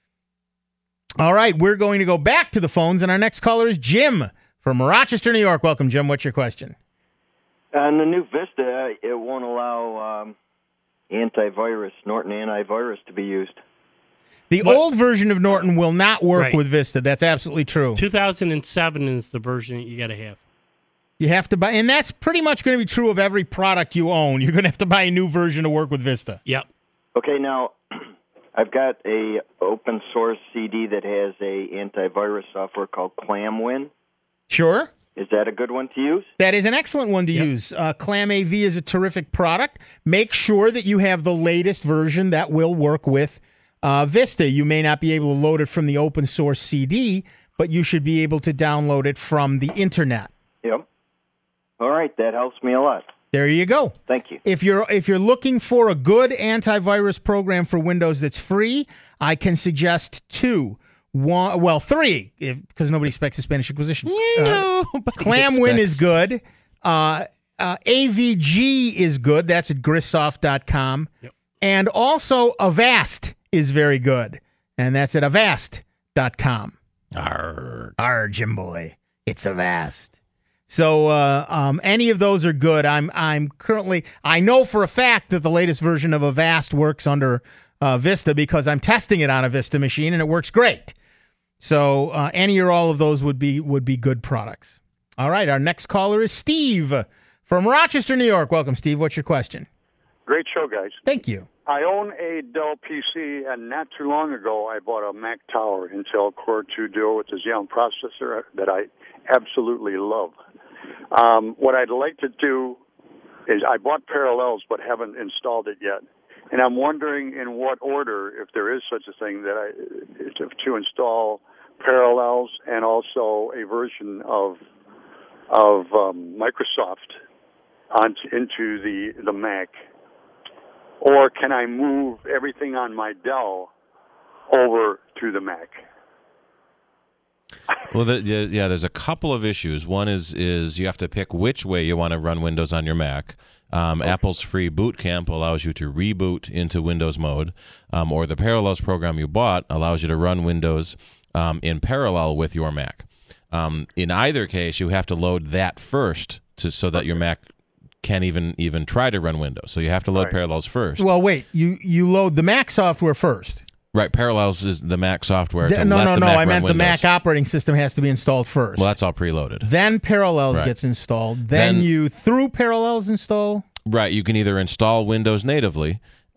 All right, we're going to go back to the phones, and our next caller is Jim from Rochester, New York. Welcome, Jim. What's your question? On the new Vista, it won't allow antivirus, Norton antivirus, to be used. The old version of Norton will not work with Vista. That's absolutely true. 2007 is the version that you got to have. You have to buy, and that's pretty much going to be true of every product you own. You're going to have to buy a new version to work with Vista. Yep. Okay, now I've got a open source CD that has a antivirus software called ClamWin. Sure. Is that a good one to use? That is an excellent one to use. ClamAV is a terrific product. Make sure that you have the latest version that will work with Vista. You may not be able to load it from the open source CD, but you should be able to download it from the internet. Yep. All right, that helps me a lot. There you go. Thank you. If you're looking for a good antivirus program for Windows that's free, I can suggest 2. Three, because nobody expects a Spanish Inquisition. ClamWin is good. AVG is good. That's at grissoft.com. Yep. And also Avast is very good. And that's at avast.com. Arr, Jim boy. It's Avast. So any of those are good. I'm currently, I know for a fact that the latest version of Avast works under Vista because I'm testing it on a Vista machine and it works great. So any or all of those would be good products. All right, our next caller is Steve from Rochester, New York. Welcome, Steve. What's your question? Great show, guys. Thank you. I own a Dell PC, and not too long ago, I bought a Mac Tower Intel Core 2 Duo with a Xeon processor that I absolutely love. What I'd like to do is I bought Parallels but haven't installed it yet. And I'm wondering in what order, if there is such a thing, to install Parallels and also a version of Microsoft into the Mac. Or can I move everything on my Dell over to the Mac? Well, there's a couple of issues. One is you have to pick which way you want to run Windows on your Mac. Apple's free Boot Camp allows you to reboot into Windows mode, or the Parallels program you bought allows you to run Windows in parallel with your Mac. In either case, you have to load that first so that your Mac can't even try to run Windows. So you have to load Parallels first. Well, wait. You load the Mac software first. Right, Parallels is the Mac software. No. I meant the Mac operating system has to be installed first. Well, that's all preloaded. Then Parallels gets installed. Then you, through Parallels, install? Right, you can either install Windows natively,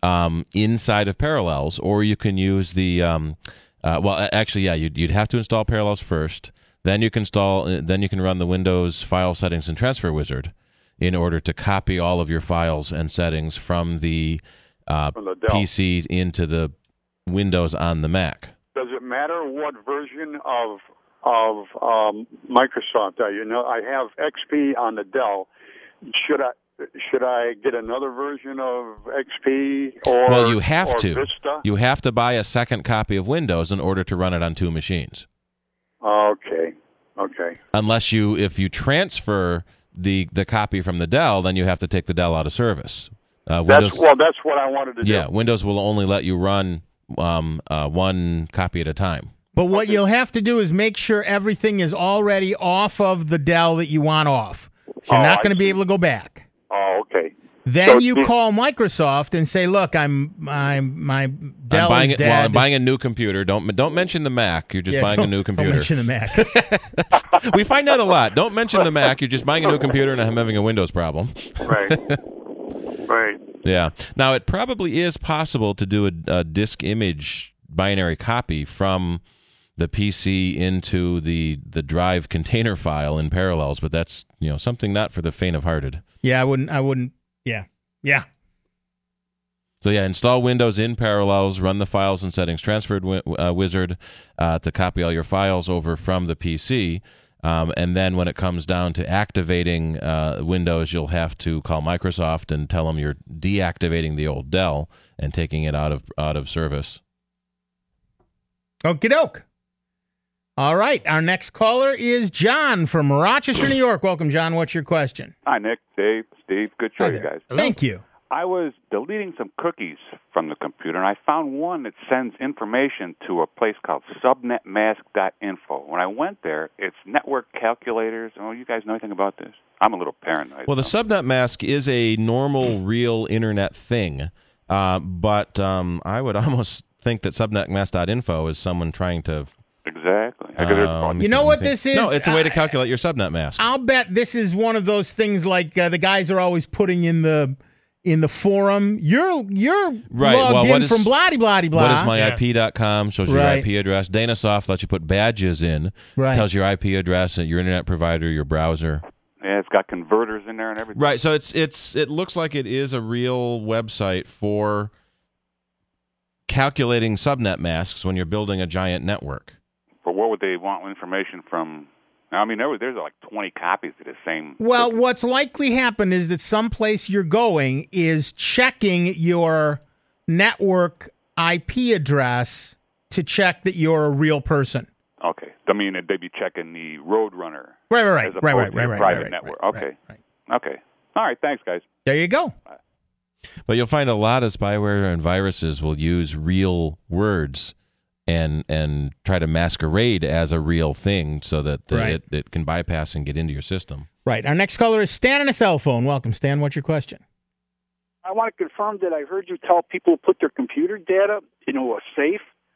inside of Parallels, or you can use the you'd have to install Parallels first. Then you can run the Windows File Settings and Transfer Wizard in order to copy all of your files and settings from the PC into the Windows on the Mac. Does it matter what version of Microsoft? I have XP on the Dell. Should I get another version of XP or Well, you have to. Vista? You have to buy a second copy of Windows in order to run it on two machines. Okay. Unless if you transfer the copy from the Dell, then you have to take the Dell out of service. That's what I wanted to do. Yeah, Windows will only let you run one copy at a time. But what you'll have to do is make sure everything is already off of the Dell that you want off. So you're not going to be able to go back. Oh, okay. Then you call Microsoft and say, "Look, my Dell is dead. Well, I'm buying a new computer. Don't mention the Mac. You're just buying a new computer. Don't mention the Mac. We find that a lot. Don't mention the Mac. You're just buying a new computer, and I'm having a Windows problem. Right. Yeah. Now, it probably is possible to do a disk image binary copy from the PC into the drive container file in Parallels, but that's something not for the faint-of-hearted. Yeah, I wouldn't. Yeah. So install Windows in Parallels, run the Files and Settings Transfer Wizard to copy all your files over from the PC, and then when it comes down to activating Windows, you'll have to call Microsoft and tell them you're deactivating the old Dell and taking it out of service. Okie doke. All right, our next caller is John from Rochester, New York. Welcome, John. What's your question? Hi, Nick, Dave, Steve. Good show, Hi you there. guys. Thank you. I was deleting some cookies from the computer, and I found one that sends information to a place called subnetmask.info. When I went there, it's network calculators. Oh, you guys know anything about this? I'm a little paranoid. Well, the subnet mask is a normal, real Internet thing, but I would almost think that subnetmask.info is someone trying to... Exactly. You know what this is? No, it's a way to calculate your subnet mask. I'll bet this is one of those things like the guys are always putting in the forum. You're right. logged in from blah-de-blah-de-blah. What is my IP.com? Shows your IP address. Danasoft lets you put badges in. Right. Tells your IP address, your internet provider, your browser. Yeah, it's got converters in there and everything. Right. So it looks like it is a real website for calculating subnet masks when you're building a giant network. But what would they want information from? I mean, there's like 20 copies of the same. Well, what's likely happened is that someplace you're going is checking your network IP address to check that you're a real person. Okay. I mean, they'd be checking the Roadrunner. Right. As opposed to your private network. Okay. Okay. All right. Thanks, guys. There you go. But you'll find a lot of spyware and viruses will use real words and try to masquerade as a real thing so that it can bypass and get into your system. Right. Our next caller is Stan on a cell phone. Welcome, Stan. What's your question? I want to confirm that I heard you tell people to put their computer data in a safe.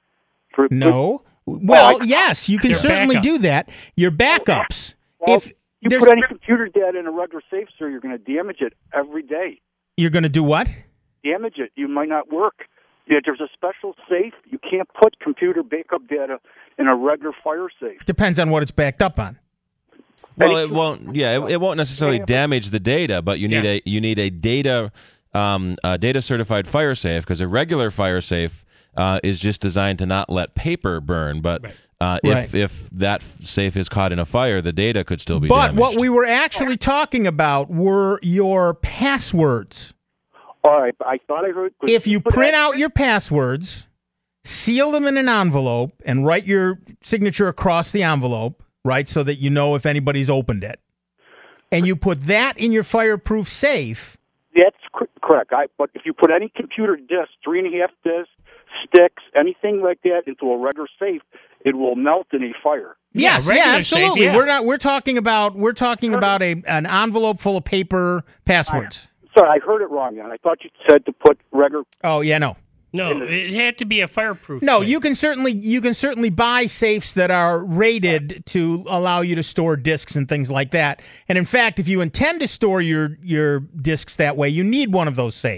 No. Well, yes, you can certainly do that. Your backups. Well, if you put any computer data in a regular safe, sir, you're going to damage it every day. You're going to do what? Damage it. You might not work. Yeah, there's a special safe. You can't put computer backup data in a regular fire safe. Depends on what it's backed up on. Well, it won't. Yeah, it won't necessarily damage the data, but you need a data certified fire safe, because a regular fire safe is just designed to not let paper burn. But if that safe is caught in a fire, the data could still be damaged. But what we were actually talking about were your passwords. All right, I thought I heard... If you print out your passwords, seal them in an envelope, and write your signature across the envelope, right, so that you know if anybody's opened it, and you put that in your fireproof safe... That's correct. But if you put any computer disk, 3.5 disks, sticks, anything like that into a regular safe, it will melt in a fire. Yes, absolutely. Safe, We're talking about an envelope full of paper passwords. Sorry, I heard it wrong, man. I thought you said to put regular... Oh, yeah, no. No, it had to be a fireproof. No, safe. you can certainly buy safes that are rated to allow you to store discs and things like that. And in fact, if you intend to store your discs that way, you need one of those safes.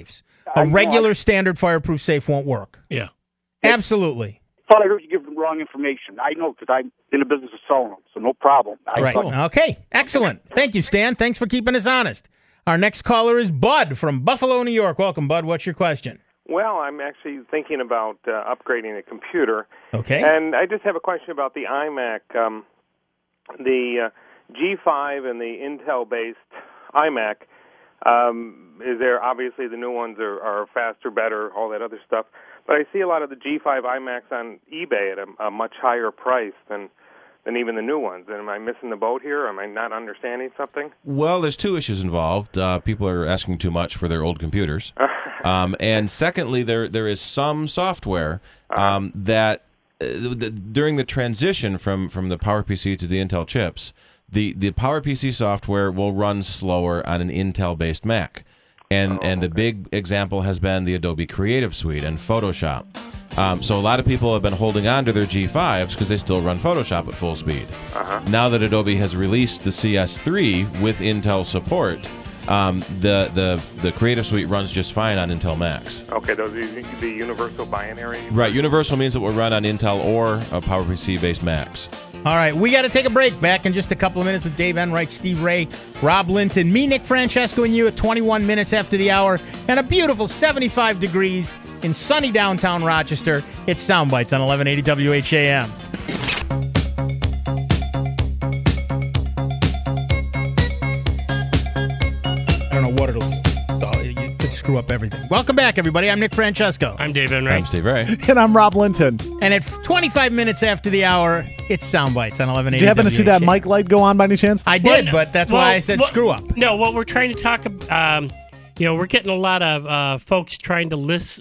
a regular standard fireproof safe won't work. Yeah. Absolutely. I thought I heard you give them wrong information. I know because I'm in the business of selling them, so no problem. Right. Okay. Excellent. Thank you, Stan. Thanks for keeping us honest. Our next caller is Bud from Buffalo, New York. Welcome, Bud. What's your question? Well, I'm actually thinking about upgrading a computer. Okay. And I just have a question about the iMac. The G5 and the Intel-based iMac, is there, obviously the new ones are faster, better, all that other stuff. But I see a lot of the G5 iMacs on eBay at a much higher price than even the new ones. And am I missing the boat here? Am I not understanding something? Well, there's two issues involved. People are asking too much for their old computers. And secondly, there is some software that during the transition from the PowerPC to the Intel chips, the PowerPC software will run slower on an Intel-based Mac. And the big example has been the Adobe Creative Suite and Photoshop. So a lot of people have been holding on to their G5s because they still run Photoshop at full speed. Now that Adobe has released the CS3 with Intel support, the Creative Suite runs just fine on Intel Macs. Okay, those are the universal binary? Right, universal means it will run on Intel or a PowerPC-based Macs. All right, we got to take a break. Back in just a couple of minutes with Dave Enright, Steve Ray, Rob Linton, me, Nick Francesco, and you at 21 minutes after the hour, and a beautiful 75 degrees in sunny downtown Rochester. It's Soundbites on 1180 WHAM. I don't know what it'll do. You could screw up everything. Welcome back, everybody. I'm Nick Francesco. I'm Dave Enright. I'm Steve Ray. And I'm Rob Linton. And at 25 minutes after the hour, it's Soundbites on 1180 Did you happen to see that mic light go on by any chance? I did, but that's why I said screw up. No, what we're trying to talk about, we're getting a lot of folks trying to list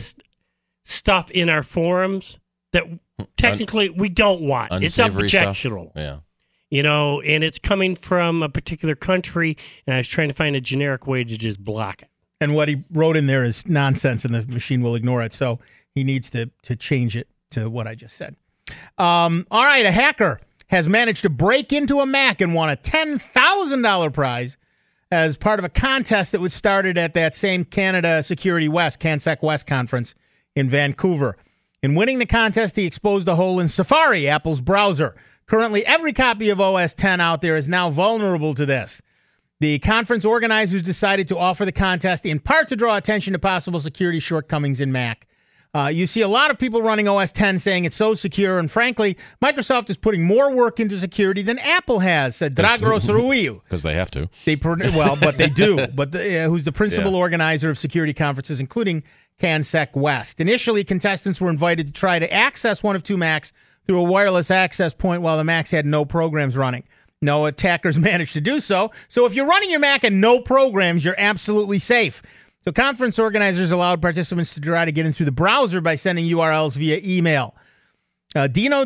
stuff in our forums that technically we don't want. It's objectionable. Stuff. Yeah. And it's coming from a particular country, and I was trying to find a generic way to just block it. And what he wrote in there is nonsense, and the machine will ignore it. So he needs to change it to what I just said. All right, a hacker has managed to break into a Mac and won a $10,000 prize as part of a contest that was started at that same Canada Security West, CanSec West conference in Vancouver. In winning the contest, he exposed a hole in Safari, Apple's browser. Currently, every copy of OS X out there is now vulnerable to this. The conference organizers decided to offer the contest in part to draw attention to possible security shortcomings in Mac. You see a lot of people running OS X saying it's so secure, and frankly, Microsoft is putting more work into security than Apple has, said Dragos Ruiu. Because they have to. But they do. But who's the principal organizer of security conferences, including CanSec West. Initially, contestants were invited to try to access one of two Macs through a wireless access point while the Macs had no programs running. No attackers managed to do so. So if you're running your Mac and no programs, you're absolutely safe. So conference organizers allowed participants to try to get in through the browser by sending URLs via email. Dino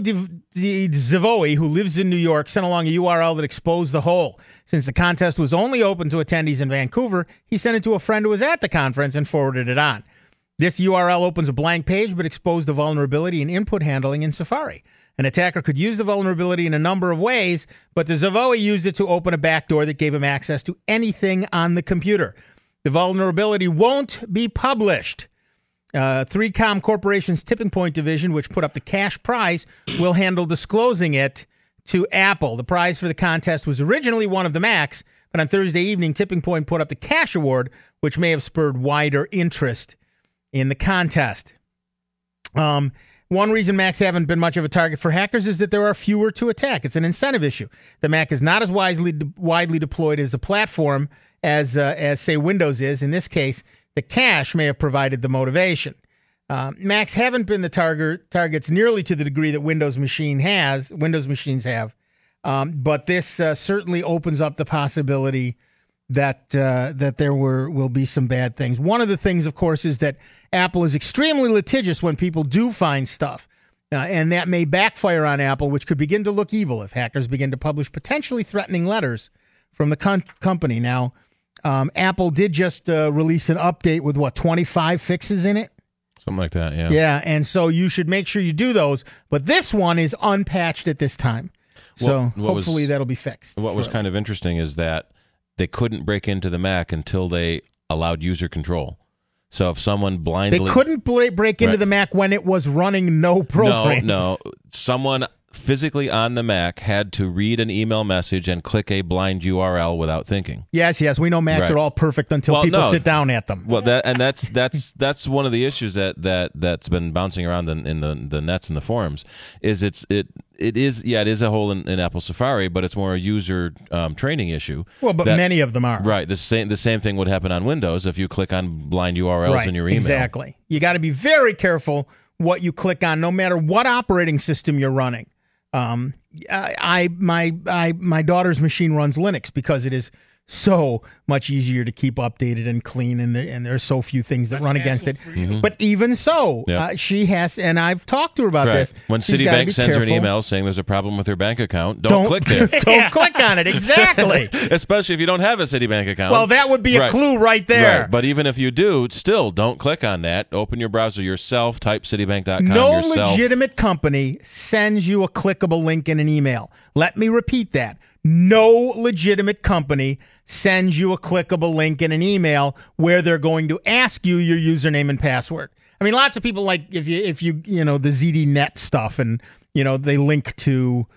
Zivoi, who lives in New York, sent along a URL that exposed the hole. Since the contest was only open to attendees in Vancouver, he sent it to a friend who was at the conference and forwarded it on. This URL opens a blank page but exposed the vulnerability in input handling in Safari. An attacker could use the vulnerability in a number of ways, but the Zivoi used it to open a backdoor that gave him access to anything on the computer. The vulnerability won't be published. 3Com Corporation's Tipping Point division, which put up the cash prize, will handle disclosing it to Apple. The prize for the contest was originally one of the Macs, but on Thursday evening, Tipping Point put up the cash award, which may have spurred wider interest in the contest. One reason Macs haven't been much of a target for hackers is that there are fewer to attack. It's an incentive issue. The Mac is not as widely deployed as a platform as say Windows is. In this case, the cache may have provided the motivation. Macs haven't been the targets nearly to the degree that Windows machines have, but this certainly opens up the possibility that there will be some bad things. One of the things, of course, is that Apple is extremely litigious when people do find stuff, and that may backfire on Apple, which could begin to look evil if hackers begin to publish potentially threatening letters from the company. Now, Apple did just release an update with, 25 fixes in it? Something like that, yeah. Yeah, and so you should make sure you do those, but this one is unpatched at this time, so hopefully that'll be fixed. What was kind of interesting is that they couldn't break into the Mac until they allowed user control. So if someone blindly... They couldn't break into Right. the Mac when it was running no programs. No. Someone physically on the Mac had to read an email message and click a blind URL without thinking. Yes, we know Macs Right. are all perfect until people sit down at them. Well, that's one of the issues that's been bouncing around in the nets and the forums. Is it is a hole in Apple Safari, but it's more a user training issue. Well, but many of them are. Right. The same thing would happen on Windows if you click on blind URLs in your email. Exactly. You got to be very careful what you click on, no matter what operating system you're running. My daughter's machine runs Linux because it is so much easier to keep updated and clean, and there's so few things that run against it. Mhm. But even so, she has, and I've talked to her about this. When she's gotta be Citibank sends her an careful. email saying there's a problem with her bank account, don't click there. Don't click on it. Exactly. Especially if you don't have a Citibank account. Well, that would be a clue right there. Right. But even if you do, still don't click on that. Open your browser yourself. Type Citibank.com No yourself. legitimate company sends you a clickable link in an email. Let me repeat that. No legitimate company sends you a clickable link in an email where they're going to ask you your username and password. I mean, lots of people like if you the ZDNet stuff, and they link to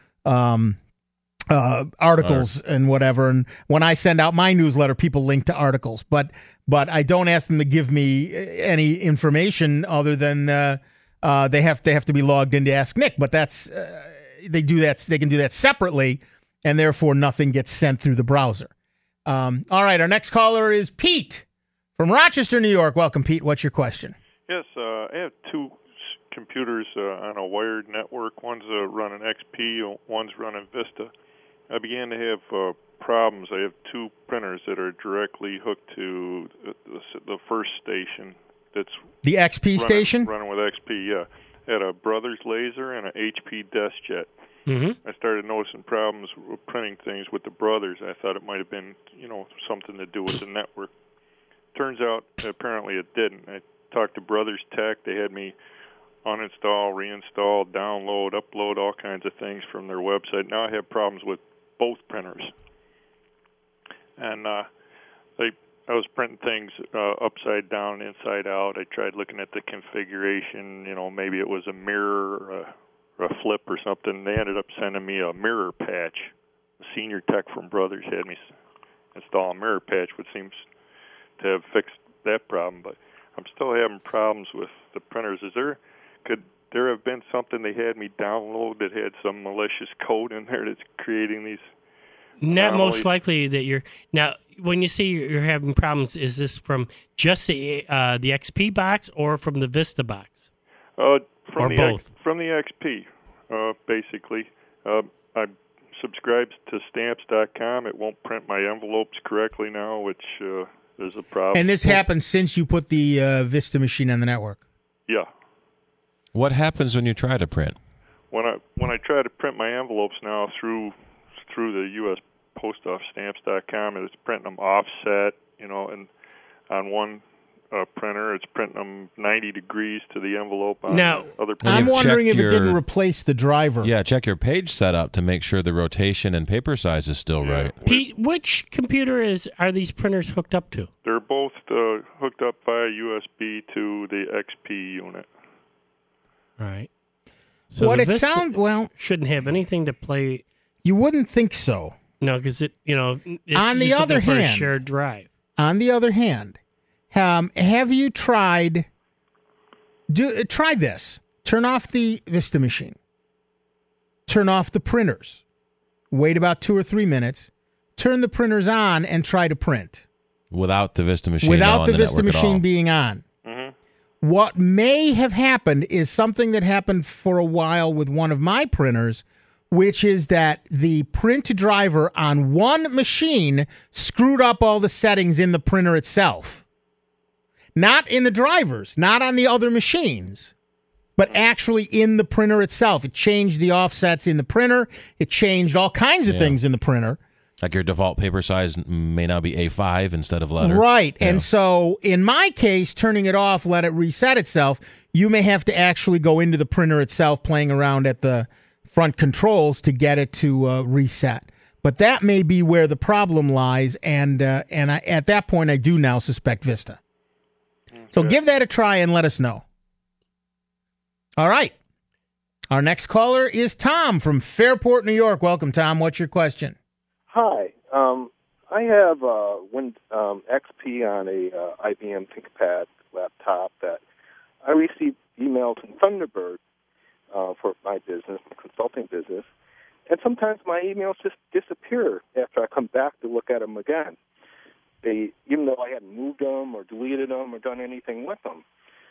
articles and whatever. And when I send out my newsletter, people link to articles, but I don't ask them to give me any information other than they have to be logged in to Ask Nick. But that's they do that. They can do that separately, and therefore nothing gets sent through the browser. All right, our next caller is Pete from Rochester, New York. Welcome, Pete. What's your question? Yes, I have two computers on a wired network. One's running XP, one's running Vista. I began to have problems. I have two printers that are directly hooked to the first station. That's the XP station? Running with XP, yeah. I had a Brothers Laser and an HP DeskJet. Mm-hmm. I started noticing problems with printing things with the Brothers. I thought it might have been, something to do with the network. Turns out, apparently it didn't. I talked to Brothers Tech. They had me uninstall, reinstall, download, upload, all kinds of things from their website. Now I have problems with both printers. And I was printing things upside down, inside out. I tried looking at the configuration. Maybe it was a mirror or a flip or something. They ended up sending me a mirror patch. The senior tech from Brothers had me install a mirror patch, which seems to have fixed that problem. But I'm still having problems with the printers. Could there have been something they had me download that had some malicious code in there that's creating these? Not most likely that you're now. When you say you're having problems, is this from just the XP box or from the Vista box? From or both? From the XP, basically. I subscribed to Stamps.com. It won't print my envelopes correctly now, which is a problem. And this happened since you put the Vista machine on the network? Yeah. What happens when you try to print? When I try to print my envelopes now through the U.S. Post Office, Stamps.com, it's printing them offset, and on one printer it's printing them 90 degrees to the envelope. On now, the other printer. I'm wondering if it didn't replace the driver. Yeah, check your page setup to make sure the rotation and paper size is still right. Pete, which computer are these printers hooked up to? They're both hooked up via USB to the XP unit. All right. So what the it Vista sounds shouldn't have anything to play. You wouldn't think so. No, because it's on the just other looking for a hand, shared drive. On the other hand, have you tried? Try this. Turn off the Vista machine. Turn off the printers. Wait about 2 or 3 minutes. Turn the printers on and try to print without the Vista machine. Without the the Vista network machine being on. What may have happened is something that happened for a while with one of my printers, which is that the print driver on one machine screwed up all the settings in the printer itself. Not in the drivers, not on the other machines, but actually in the printer itself. It changed the offsets in the printer. It changed all kinds of things in the printer. Like your default paper size may now be A5 instead of letter. Right. Yeah. And so in my case, turning it off, let it reset itself, you may have to actually go into the printer itself, playing around at the front controls to get it to reset. But that may be where the problem lies, and at that point, I do now suspect Vista. So give that a try and let us know. All right. Our next caller is Tom from Fairport, New York. Welcome, Tom. What's your question? Hi. I have XP on a IBM ThinkPad laptop that I receive emails from Thunderbird for my business, my consulting business, and sometimes my emails just disappear after I come back to look at them again. Even though I hadn't moved them or deleted them or done anything with them.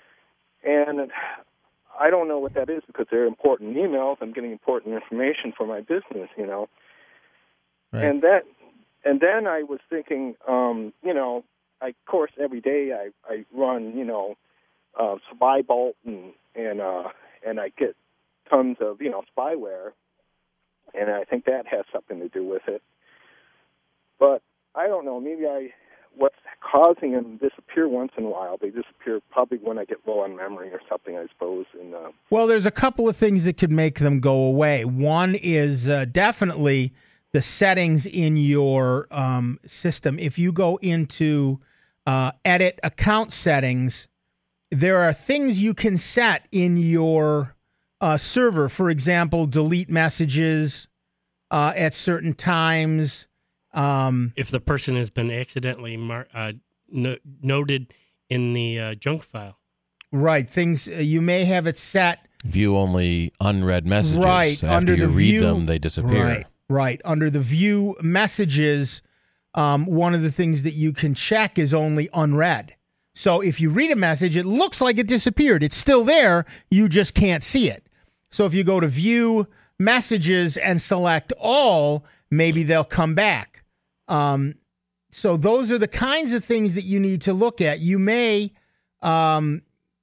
And I don't know what that is because they're important emails. I'm getting important information for my business, you know. Right. And then I was thinking, you know, of course, every day I run, you know, SpyBolt and I get tons of, you know, spyware, and I think that has something to do with it. But I don't know, maybe what's causing them to disappear once in a while. They disappear probably when I get low on memory or something, I suppose. Well, there's a couple of things that could make them go away. One is definitely the settings in your system. If you go into edit account settings, there are things you can set in your server. For example, delete messages at certain times. If the person has been accidentally noted in the junk file. Right. Things you may have it set. View only unread messages. Right. After Under you the read view, them, they disappear. Right. Right. Under the view messages, one of the things that you can check is only unread. So if you read a message, it looks like it disappeared. It's still there. You just can't see it. So if you go to view messages and select all, maybe they'll come back. So those are the kinds of things that you need to look at. You may have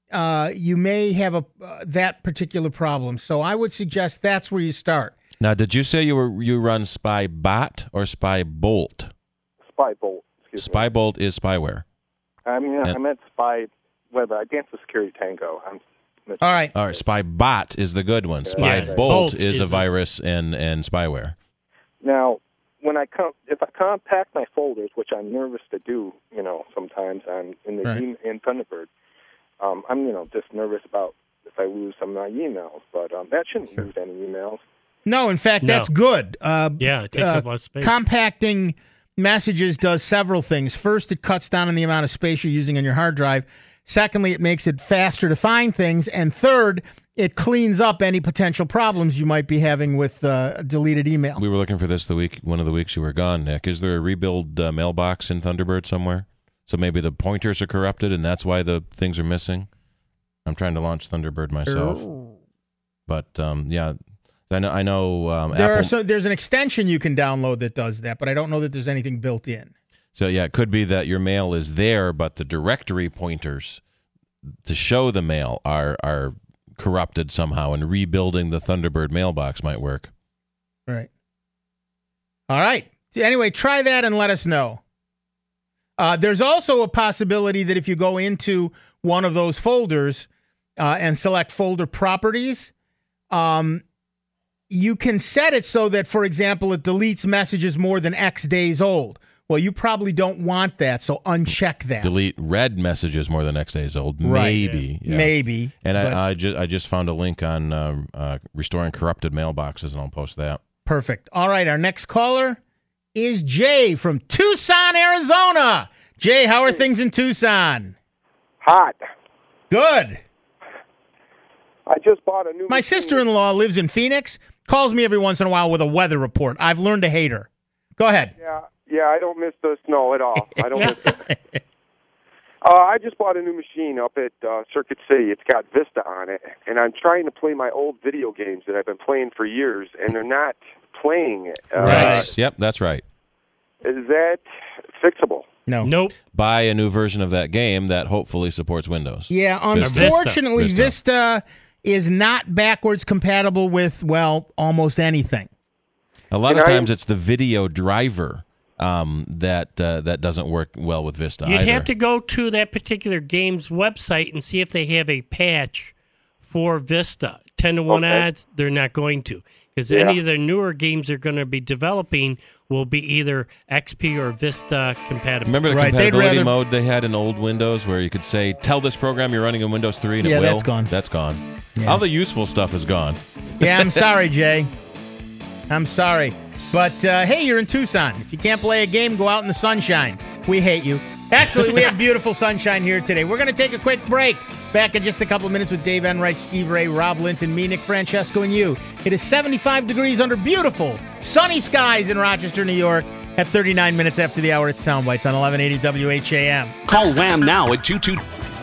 that particular problem. So I would suggest that's where you start. Now, did you say you run SpyBot or SpyBolt? SpyBolt. SpyBolt is spyware. I mean, I meant Spy. Whether I dance with Security Tango. All right. SpyBot is the good one. SpyBolt is a virus and spyware. Now, if I compact my folders, which I'm nervous to do, you know, sometimes in Thunderbird, I'm, you know, just nervous about if I lose some of my emails. But that shouldn't lose any emails. No, in fact, that's good. It takes up less space. Compacting messages does several things. First, it cuts down on the amount of space you're using on your hard drive. Secondly, it makes it faster to find things. And third, it cleans up any potential problems you might be having with deleted email. We were looking for this one of the weeks you were gone, Nick. Is there a rebuild mailbox in Thunderbird somewhere? So maybe the pointers are corrupted and that's why the things are missing? I'm trying to launch Thunderbird myself. But, yeah, I know there's an extension you can download that does that, but I don't know that there's anything built in. So, yeah, it could be that your mail is there, but the directory pointers to show the mail are corrupted somehow, and rebuilding the Thunderbird mailbox might work. Right. All right. Anyway, try that and let us know. There's also a possibility that if you go into one of those folders and select folder properties, you can set it so that, for example, it deletes messages more than X days old. Well, you probably don't want that, so uncheck that. Delete read messages more than X days old. Right. Maybe. Yeah. Maybe. And I just found a link on restoring corrupted mailboxes, and I'll post that. Perfect. All right, our next caller is Jay from Tucson, Arizona. Jay, how are things in Tucson? Hot. Good. I just bought a new My machine. sister-in-law lives in Phoenix, calls me every once in a while with a weather report. I've learned to hate her. Go ahead. Yeah, I don't miss the snow at all. I don't miss it. I just bought a new machine up at Circuit City. It's got Vista on it, and I'm trying to play my old video games that I've been playing for years, and they're not playing it. Right. Yep, that's right. Is that fixable? No. Nope. Buy a new version of that game that hopefully supports Windows. Yeah, unfortunately, Vista is not backwards compatible with, well, almost anything. A lot of times it's the video driver that doesn't work well with Vista You'd either. have to go to that particular game's website and see if they have a patch for Vista. 10-1 odds, they're not going to. Because any of the newer games they're going to be developing will be either XP or Vista compatible. Remember the compatibility mode they had in old Windows where you could say, tell this program you're running in Windows 3 and it will? that's gone. That's gone. Yeah. All the useful stuff is gone. Yeah, I'm sorry, Jay. I'm sorry. But, hey, you're in Tucson. If you can't play a game, go out in the sunshine. We hate you. Actually, we have beautiful sunshine here today. We're going to take a quick break. Back in just a couple of minutes with Dave Enright, Steve Ray, Rob Linton, me, Nick Francesco, and you. It is 75 degrees under beautiful, sunny skies in Rochester, New York. At 39 minutes after the hour, it's Soundbites on 1180 WHAM. Call Wham now at 22.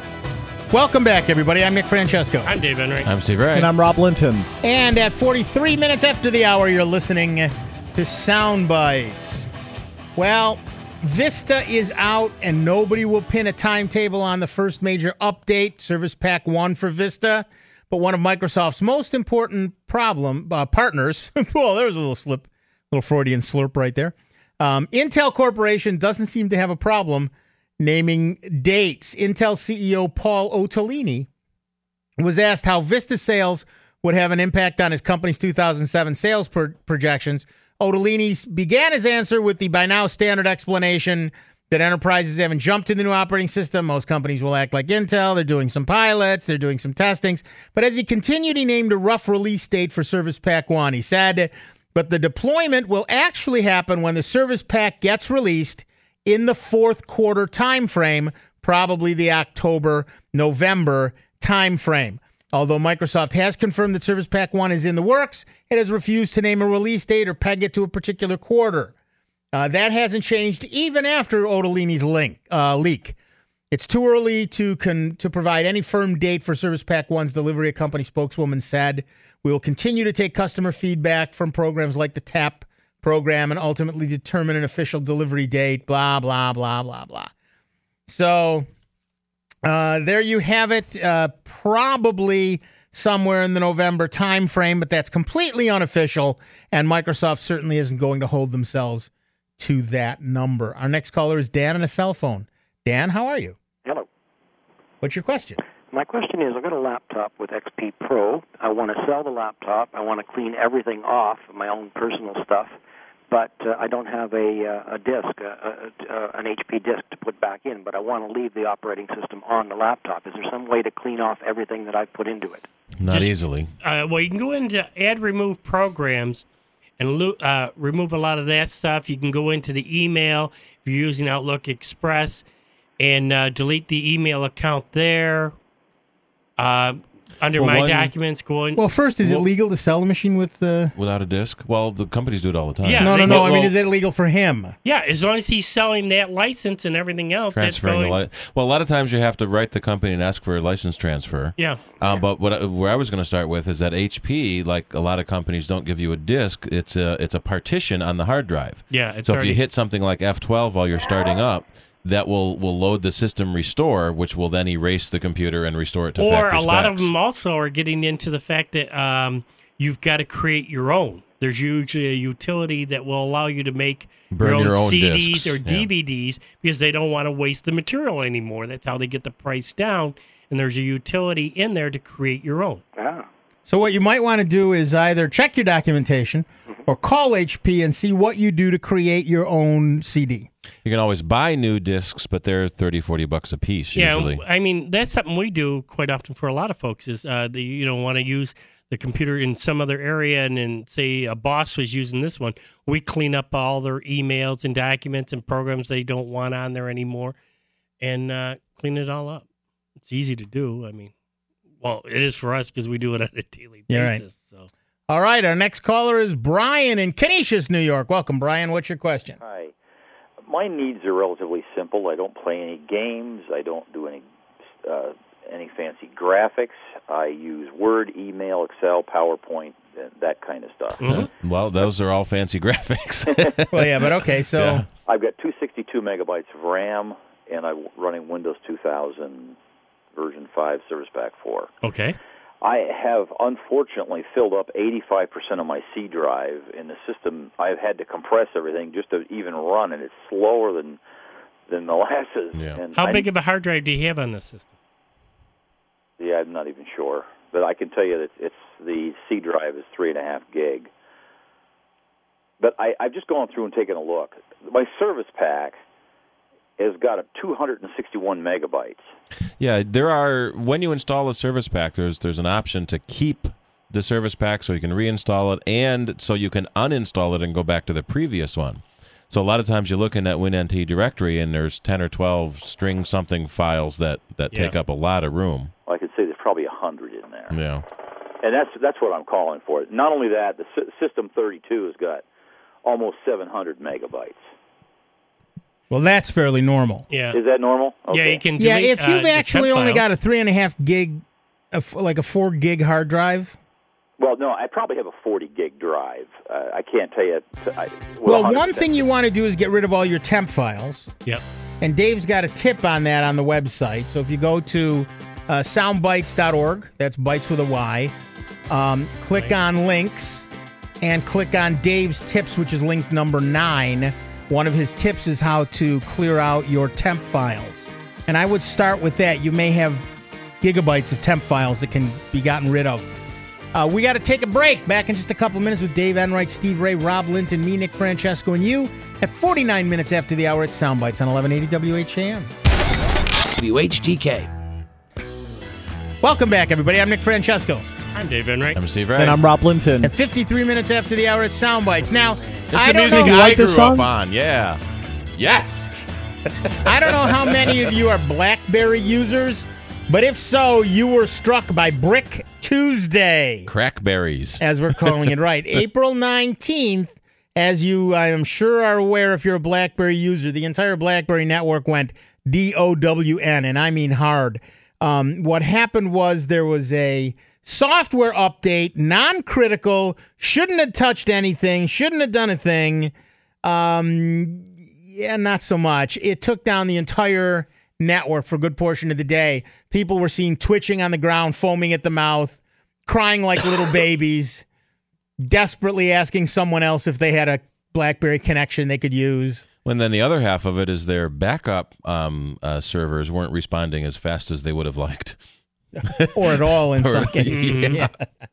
Welcome back, everybody. I'm Nick Francesco. I'm Dave Enright. I'm Steve Ray. And I'm Rob Linton. And at 43 minutes after the hour, you're listening to Soundbites. Well, Vista is out, and nobody will pin a timetable on the first major update, Service Pack 1 for Vista. But one of Microsoft's most important partners, well, there was a little Freudian slurp right there. Intel Corporation doesn't seem to have a problem naming dates. Intel CEO Paul Otellini was asked how Vista sales would have an impact on his company's 2007 sales projections. Otellini began his answer with the by now standard explanation that enterprises haven't jumped to the new operating system. Most companies will act like Intel. They're doing some pilots. They're doing some testings. But as he continued, he named a rough release date for Service Pack 1. He said, but the deployment will actually happen when the Service Pack gets released in the fourth quarter time frame, probably the October-November time frame. Although Microsoft has confirmed that Service Pack 1 is in the works, it has refused to name a release date or peg it to a particular quarter. That hasn't changed even after Otellini's leak. It's too early to provide any firm date for Service Pack 1's delivery, a company spokeswoman said. We will continue to take customer feedback from programs like the TAP program and ultimately determine an official delivery date, blah, blah, blah, blah, blah. So there you have it, probably somewhere in the November time frame, but that's completely unofficial, and Microsoft certainly isn't going to hold themselves to that number. Our next caller is Dan on a cell phone. Dan, how are you? Hello. What's your question? My question is, I've got a laptop with XP Pro. I want to sell the laptop. I want to clean everything off of my own personal stuff, but I don't have a disk, an HP disk to put back in, but I want to leave the operating system on the laptop. Is there some way to clean off everything that I've put into it? Not easily. Well, you can go into Add Remove Programs and remove a lot of that stuff. You can go into the email if you're using Outlook Express and delete the email account there. Under My Documents, going. Well, first, is it legal to sell the machine without a disk? Well, the companies do it all the time. Yeah, no. I mean, is it legal for him? Yeah, as long as he's selling that license and everything else. Transferring well, a lot of times you have to write the company and ask for a license transfer. Yeah. But where I was going to start with is that HP, like a lot of companies, don't give you a disk. It's a partition on the hard drive. Yeah. So if you hit something like F12 while you're starting up, that will load the system restore, which will then erase the computer and restore it to factory specs. Or a lot of them also are getting into the fact that you've got to create your own. There's usually a utility that will allow you to make your own CDs discs. or DVDs because they don't want to waste the material anymore. That's how they get the price down. And there's a utility in there to create your own. Ah. So what you might want to do is either check your documentation or call HP and see what you do to create your own CD. You can always buy new discs, but they're $30-$40 a piece usually. Yeah, I mean, that's something we do quite often for a lot of folks is they want to use the computer in some other area, and then say a boss was using this one. We clean up all their emails and documents and programs they don't want on there anymore and clean it all up. It's easy to do. I mean, well, it is for us because we do it on a daily basis. Right. So. All right, our next caller is Brian in Canisius, New York. Welcome, Brian. What's your question? Hi. My needs are relatively simple. I don't play any games. I don't do any fancy graphics. I use Word, email, Excel, PowerPoint, that kind of stuff. Mm-hmm. Well, those are all fancy graphics. Well, yeah, but okay, so... Yeah. I've got 262 megabytes of RAM, and I'm running Windows 2000 version 5 Service Pack 4. Okay. I have unfortunately filled up 85% of my C drive in the system. I've had to compress everything just to even run, and it's slower than molasses. Yeah. And How big of a hard drive do you have on this system? Yeah, I'm not even sure, but I can tell you that the C drive is 3.5 gig. But I've just gone through and taken a look. My service pack has got a 261 megabytes. Yeah, there are. When you install a service pack, there's an option to keep the service pack so you can reinstall it, and so you can uninstall it and go back to the previous one. So a lot of times you look in that WinNT directory, and there's 10 or 12 string something files that take up a lot of room. Well, I could say there's probably 100 in there. Yeah. And that's what I'm calling for. Not only that, the System 32 has got almost 700 megabytes. Well, that's fairly normal. Yeah. Is that normal? Yeah, Okay. you can Yeah, delete, if you've the actually temp only files. got a 3.5 gig, like a 4 gig hard drive. Well, no, I probably have a 40 gig drive. I can't tell you. Well, one thing you want to do is get rid of all your temp files. Yep. And Dave's got a tip on that on the website. So if you go to soundbites.org, that's bites with a Y, click on links and click on Dave's tips, which is link number 9. One of his tips is how to clear out your temp files. And I would start with that. You may have gigabytes of temp files that can be gotten rid of. We got to take a break. Back in just a couple minutes with Dave Enright, Steve Ray, Rob Linton, me, Nick Francesco, and you at 49 minutes after the hour at Soundbites on 1180 WHAM. WHTK. Welcome back, everybody. I'm Nick Francesco. I'm Dave Enright. I'm Steve Ray. And I'm Rob Linton. At 53 minutes after the hour at Soundbites. Now, This is I the don't music know. I grew up on. Yeah. Yes. I don't know how many of you are BlackBerry users, but if so, you were struck by Brick Tuesday. Crackberries. As we're calling it, right. April 19th, as you, I am sure, are aware if you're a BlackBerry user, the entire BlackBerry network went DOWN, and I mean hard. What happened was there was a software update, non-critical, shouldn't have touched anything, shouldn't have done a thing. Yeah, not so much. It took down the entire network for a good portion of the day. People were seen twitching on the ground, foaming at the mouth, crying like little babies, desperately asking someone else if they had a BlackBerry connection they could use. And then the other half of it is their backup servers weren't responding as fast as they would have liked. Or at all in some cases. Yeah.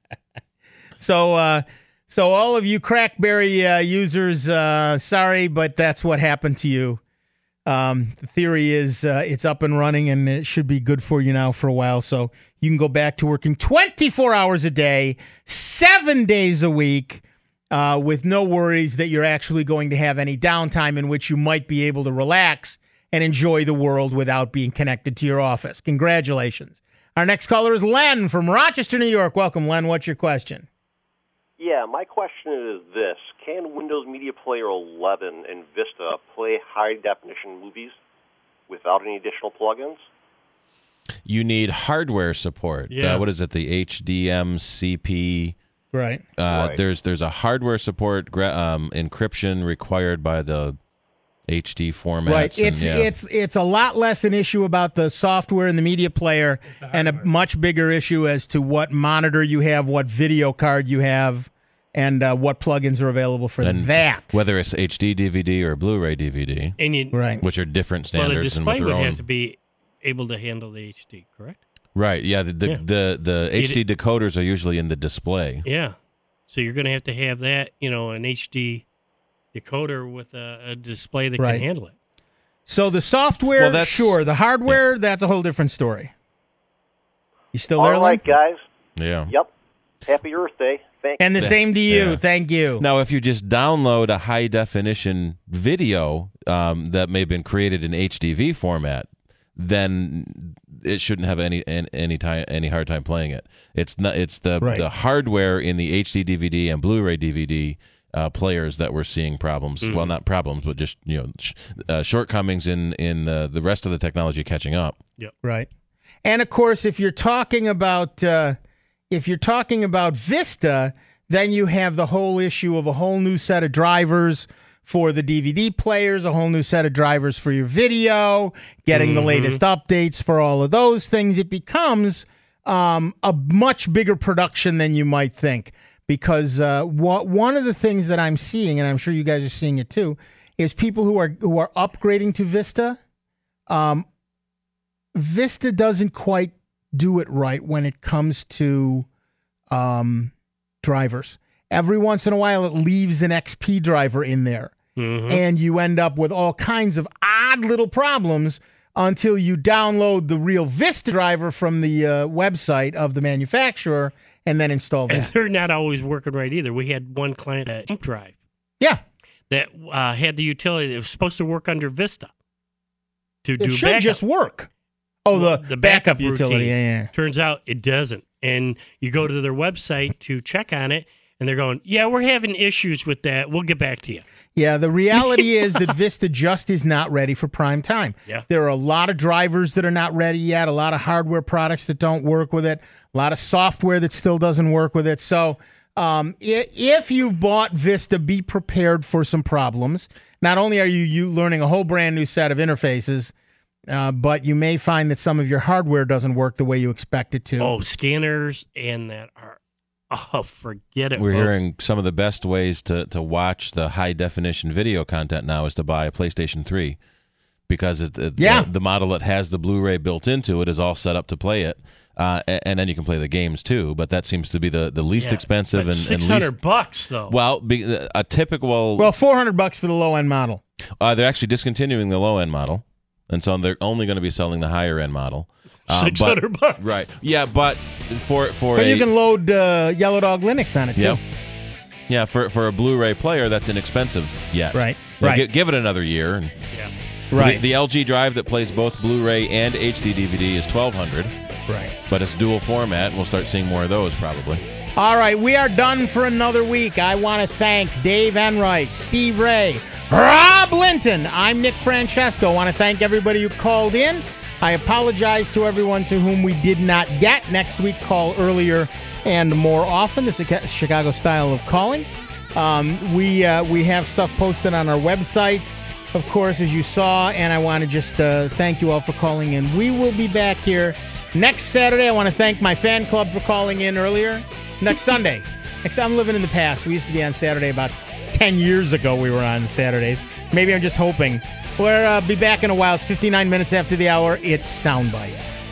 So all of you Crackberry users, sorry, but that's what happened to you. The theory is it's up and running, and it should be good for you now for a while. So you can go back to working 24 hours a day, 7 days a week, with no worries that you're actually going to have any downtime in which you might be able to relax and enjoy the world without being connected to your office. Congratulations. Our next caller is Len from Rochester, New York. Welcome, Len. What's your question? Yeah, my question is this. Can Windows Media Player 11 and Vista play high-definition movies without any additional plugins? You need hardware support. Yeah. What is it? The HDMCP. Right. There's a hardware support encryption required by the HD formats. Right. It's a lot less an issue about the software and the media player, and a much bigger issue as to what monitor you have, what video card you have, and what plugins are available for that. Whether it's HD DVD or Blu-ray DVD, And you, right. which are different well, the standards and with display their would own. have to be able to handle the HD, correct? Right. Yeah. The HD decoders are usually in the display. Yeah. So you're going to have that, an HD decoder with a display that Right. can handle it. So the software, Well, sure. The hardware, that's a whole different story. You still there, All right, Len? guys. Yeah. Yep. Happy Earth Day. Thanks. And the same to you. Yeah. Thank you. Now, if you just download a high definition video that may have been created in HDV format, then it shouldn't have any hard time playing it. It's the hardware in the HD DVD and Blu-ray DVD players that we're seeing problems. Well, not problems, but just shortcomings in the rest of the technology catching up. Yep. Right. And of course, if you're talking about Vista, then you have the whole issue of a whole new set of drivers for the DVD players, a whole new set of drivers for your video, getting the latest updates for all of those things. It becomes a much bigger production than you might think. Because one of the things that I'm seeing, and I'm sure you guys are seeing it too, is people who are upgrading to Vista. Vista doesn't quite do it right when it comes to drivers. every once in a while it leaves an XP driver in there. Mm-hmm. And you end up with all kinds of odd little problems until you download the real Vista driver from the website of the manufacturer and then install that. And they're not always working right either. We had one client at Jump Drive. Yeah. That had the utility that was supposed to work under Vista. It should just work. Oh, the backup utility. routine. Yeah. Turns out it doesn't. And you go to their website to check on it, and they're going, yeah, we're having issues with that. We'll get back to you. Yeah, the reality is that Vista just is not ready for prime time. Yeah. There are a lot of drivers that are not ready yet, a lot of hardware products that don't work with it, a lot of software that still doesn't work with it. So if you've bought Vista, be prepared for some problems. Not only are you learning a whole brand new set of interfaces, but you may find that some of your hardware doesn't work the way you expect it to. Oh, scanners and that are... Oh, forget it, We're folks. hearing some of the best ways to watch the high-definition video content now is to buy a PlayStation 3 because the model that has the Blu-ray built into it is all set up to play it, and then you can play the games too, but that seems to be the least expensive and $600 though. Well, a typical... Well, $400 for the low-end model. They're actually discontinuing the low-end model, and so they're only going to be selling the higher-end model. $600. Right. Yeah, but But you can load Yellow Dog Linux on it, too. Yeah. Yeah, for a Blu-ray player, that's inexpensive yet. Right. Yeah, Right. Give it another year. And Right. The LG drive that plays both Blu-ray and HD DVD is $1,200. Right. But it's dual format, and we'll start seeing more of those probably. All right, we are done for another week. I want to thank Dave Enright, Steve Ray, Rob Linton. I'm Nick Francesco. I want to thank everybody who called in. I apologize to everyone to whom we did not get. Next week, call earlier and more often. This is a Chicago style of calling. We have stuff posted on our website, of course, as you saw, and I want to just thank you all for calling in. We will be back here next Saturday. I want to thank my fan club for calling in earlier. Next Sunday. I'm living in the past. We used to be on Saturday about 10 years ago. We were on Saturdays. Maybe I'm just hoping. We'll be back in a while. It's 59 minutes after the hour. It's Sound Bites.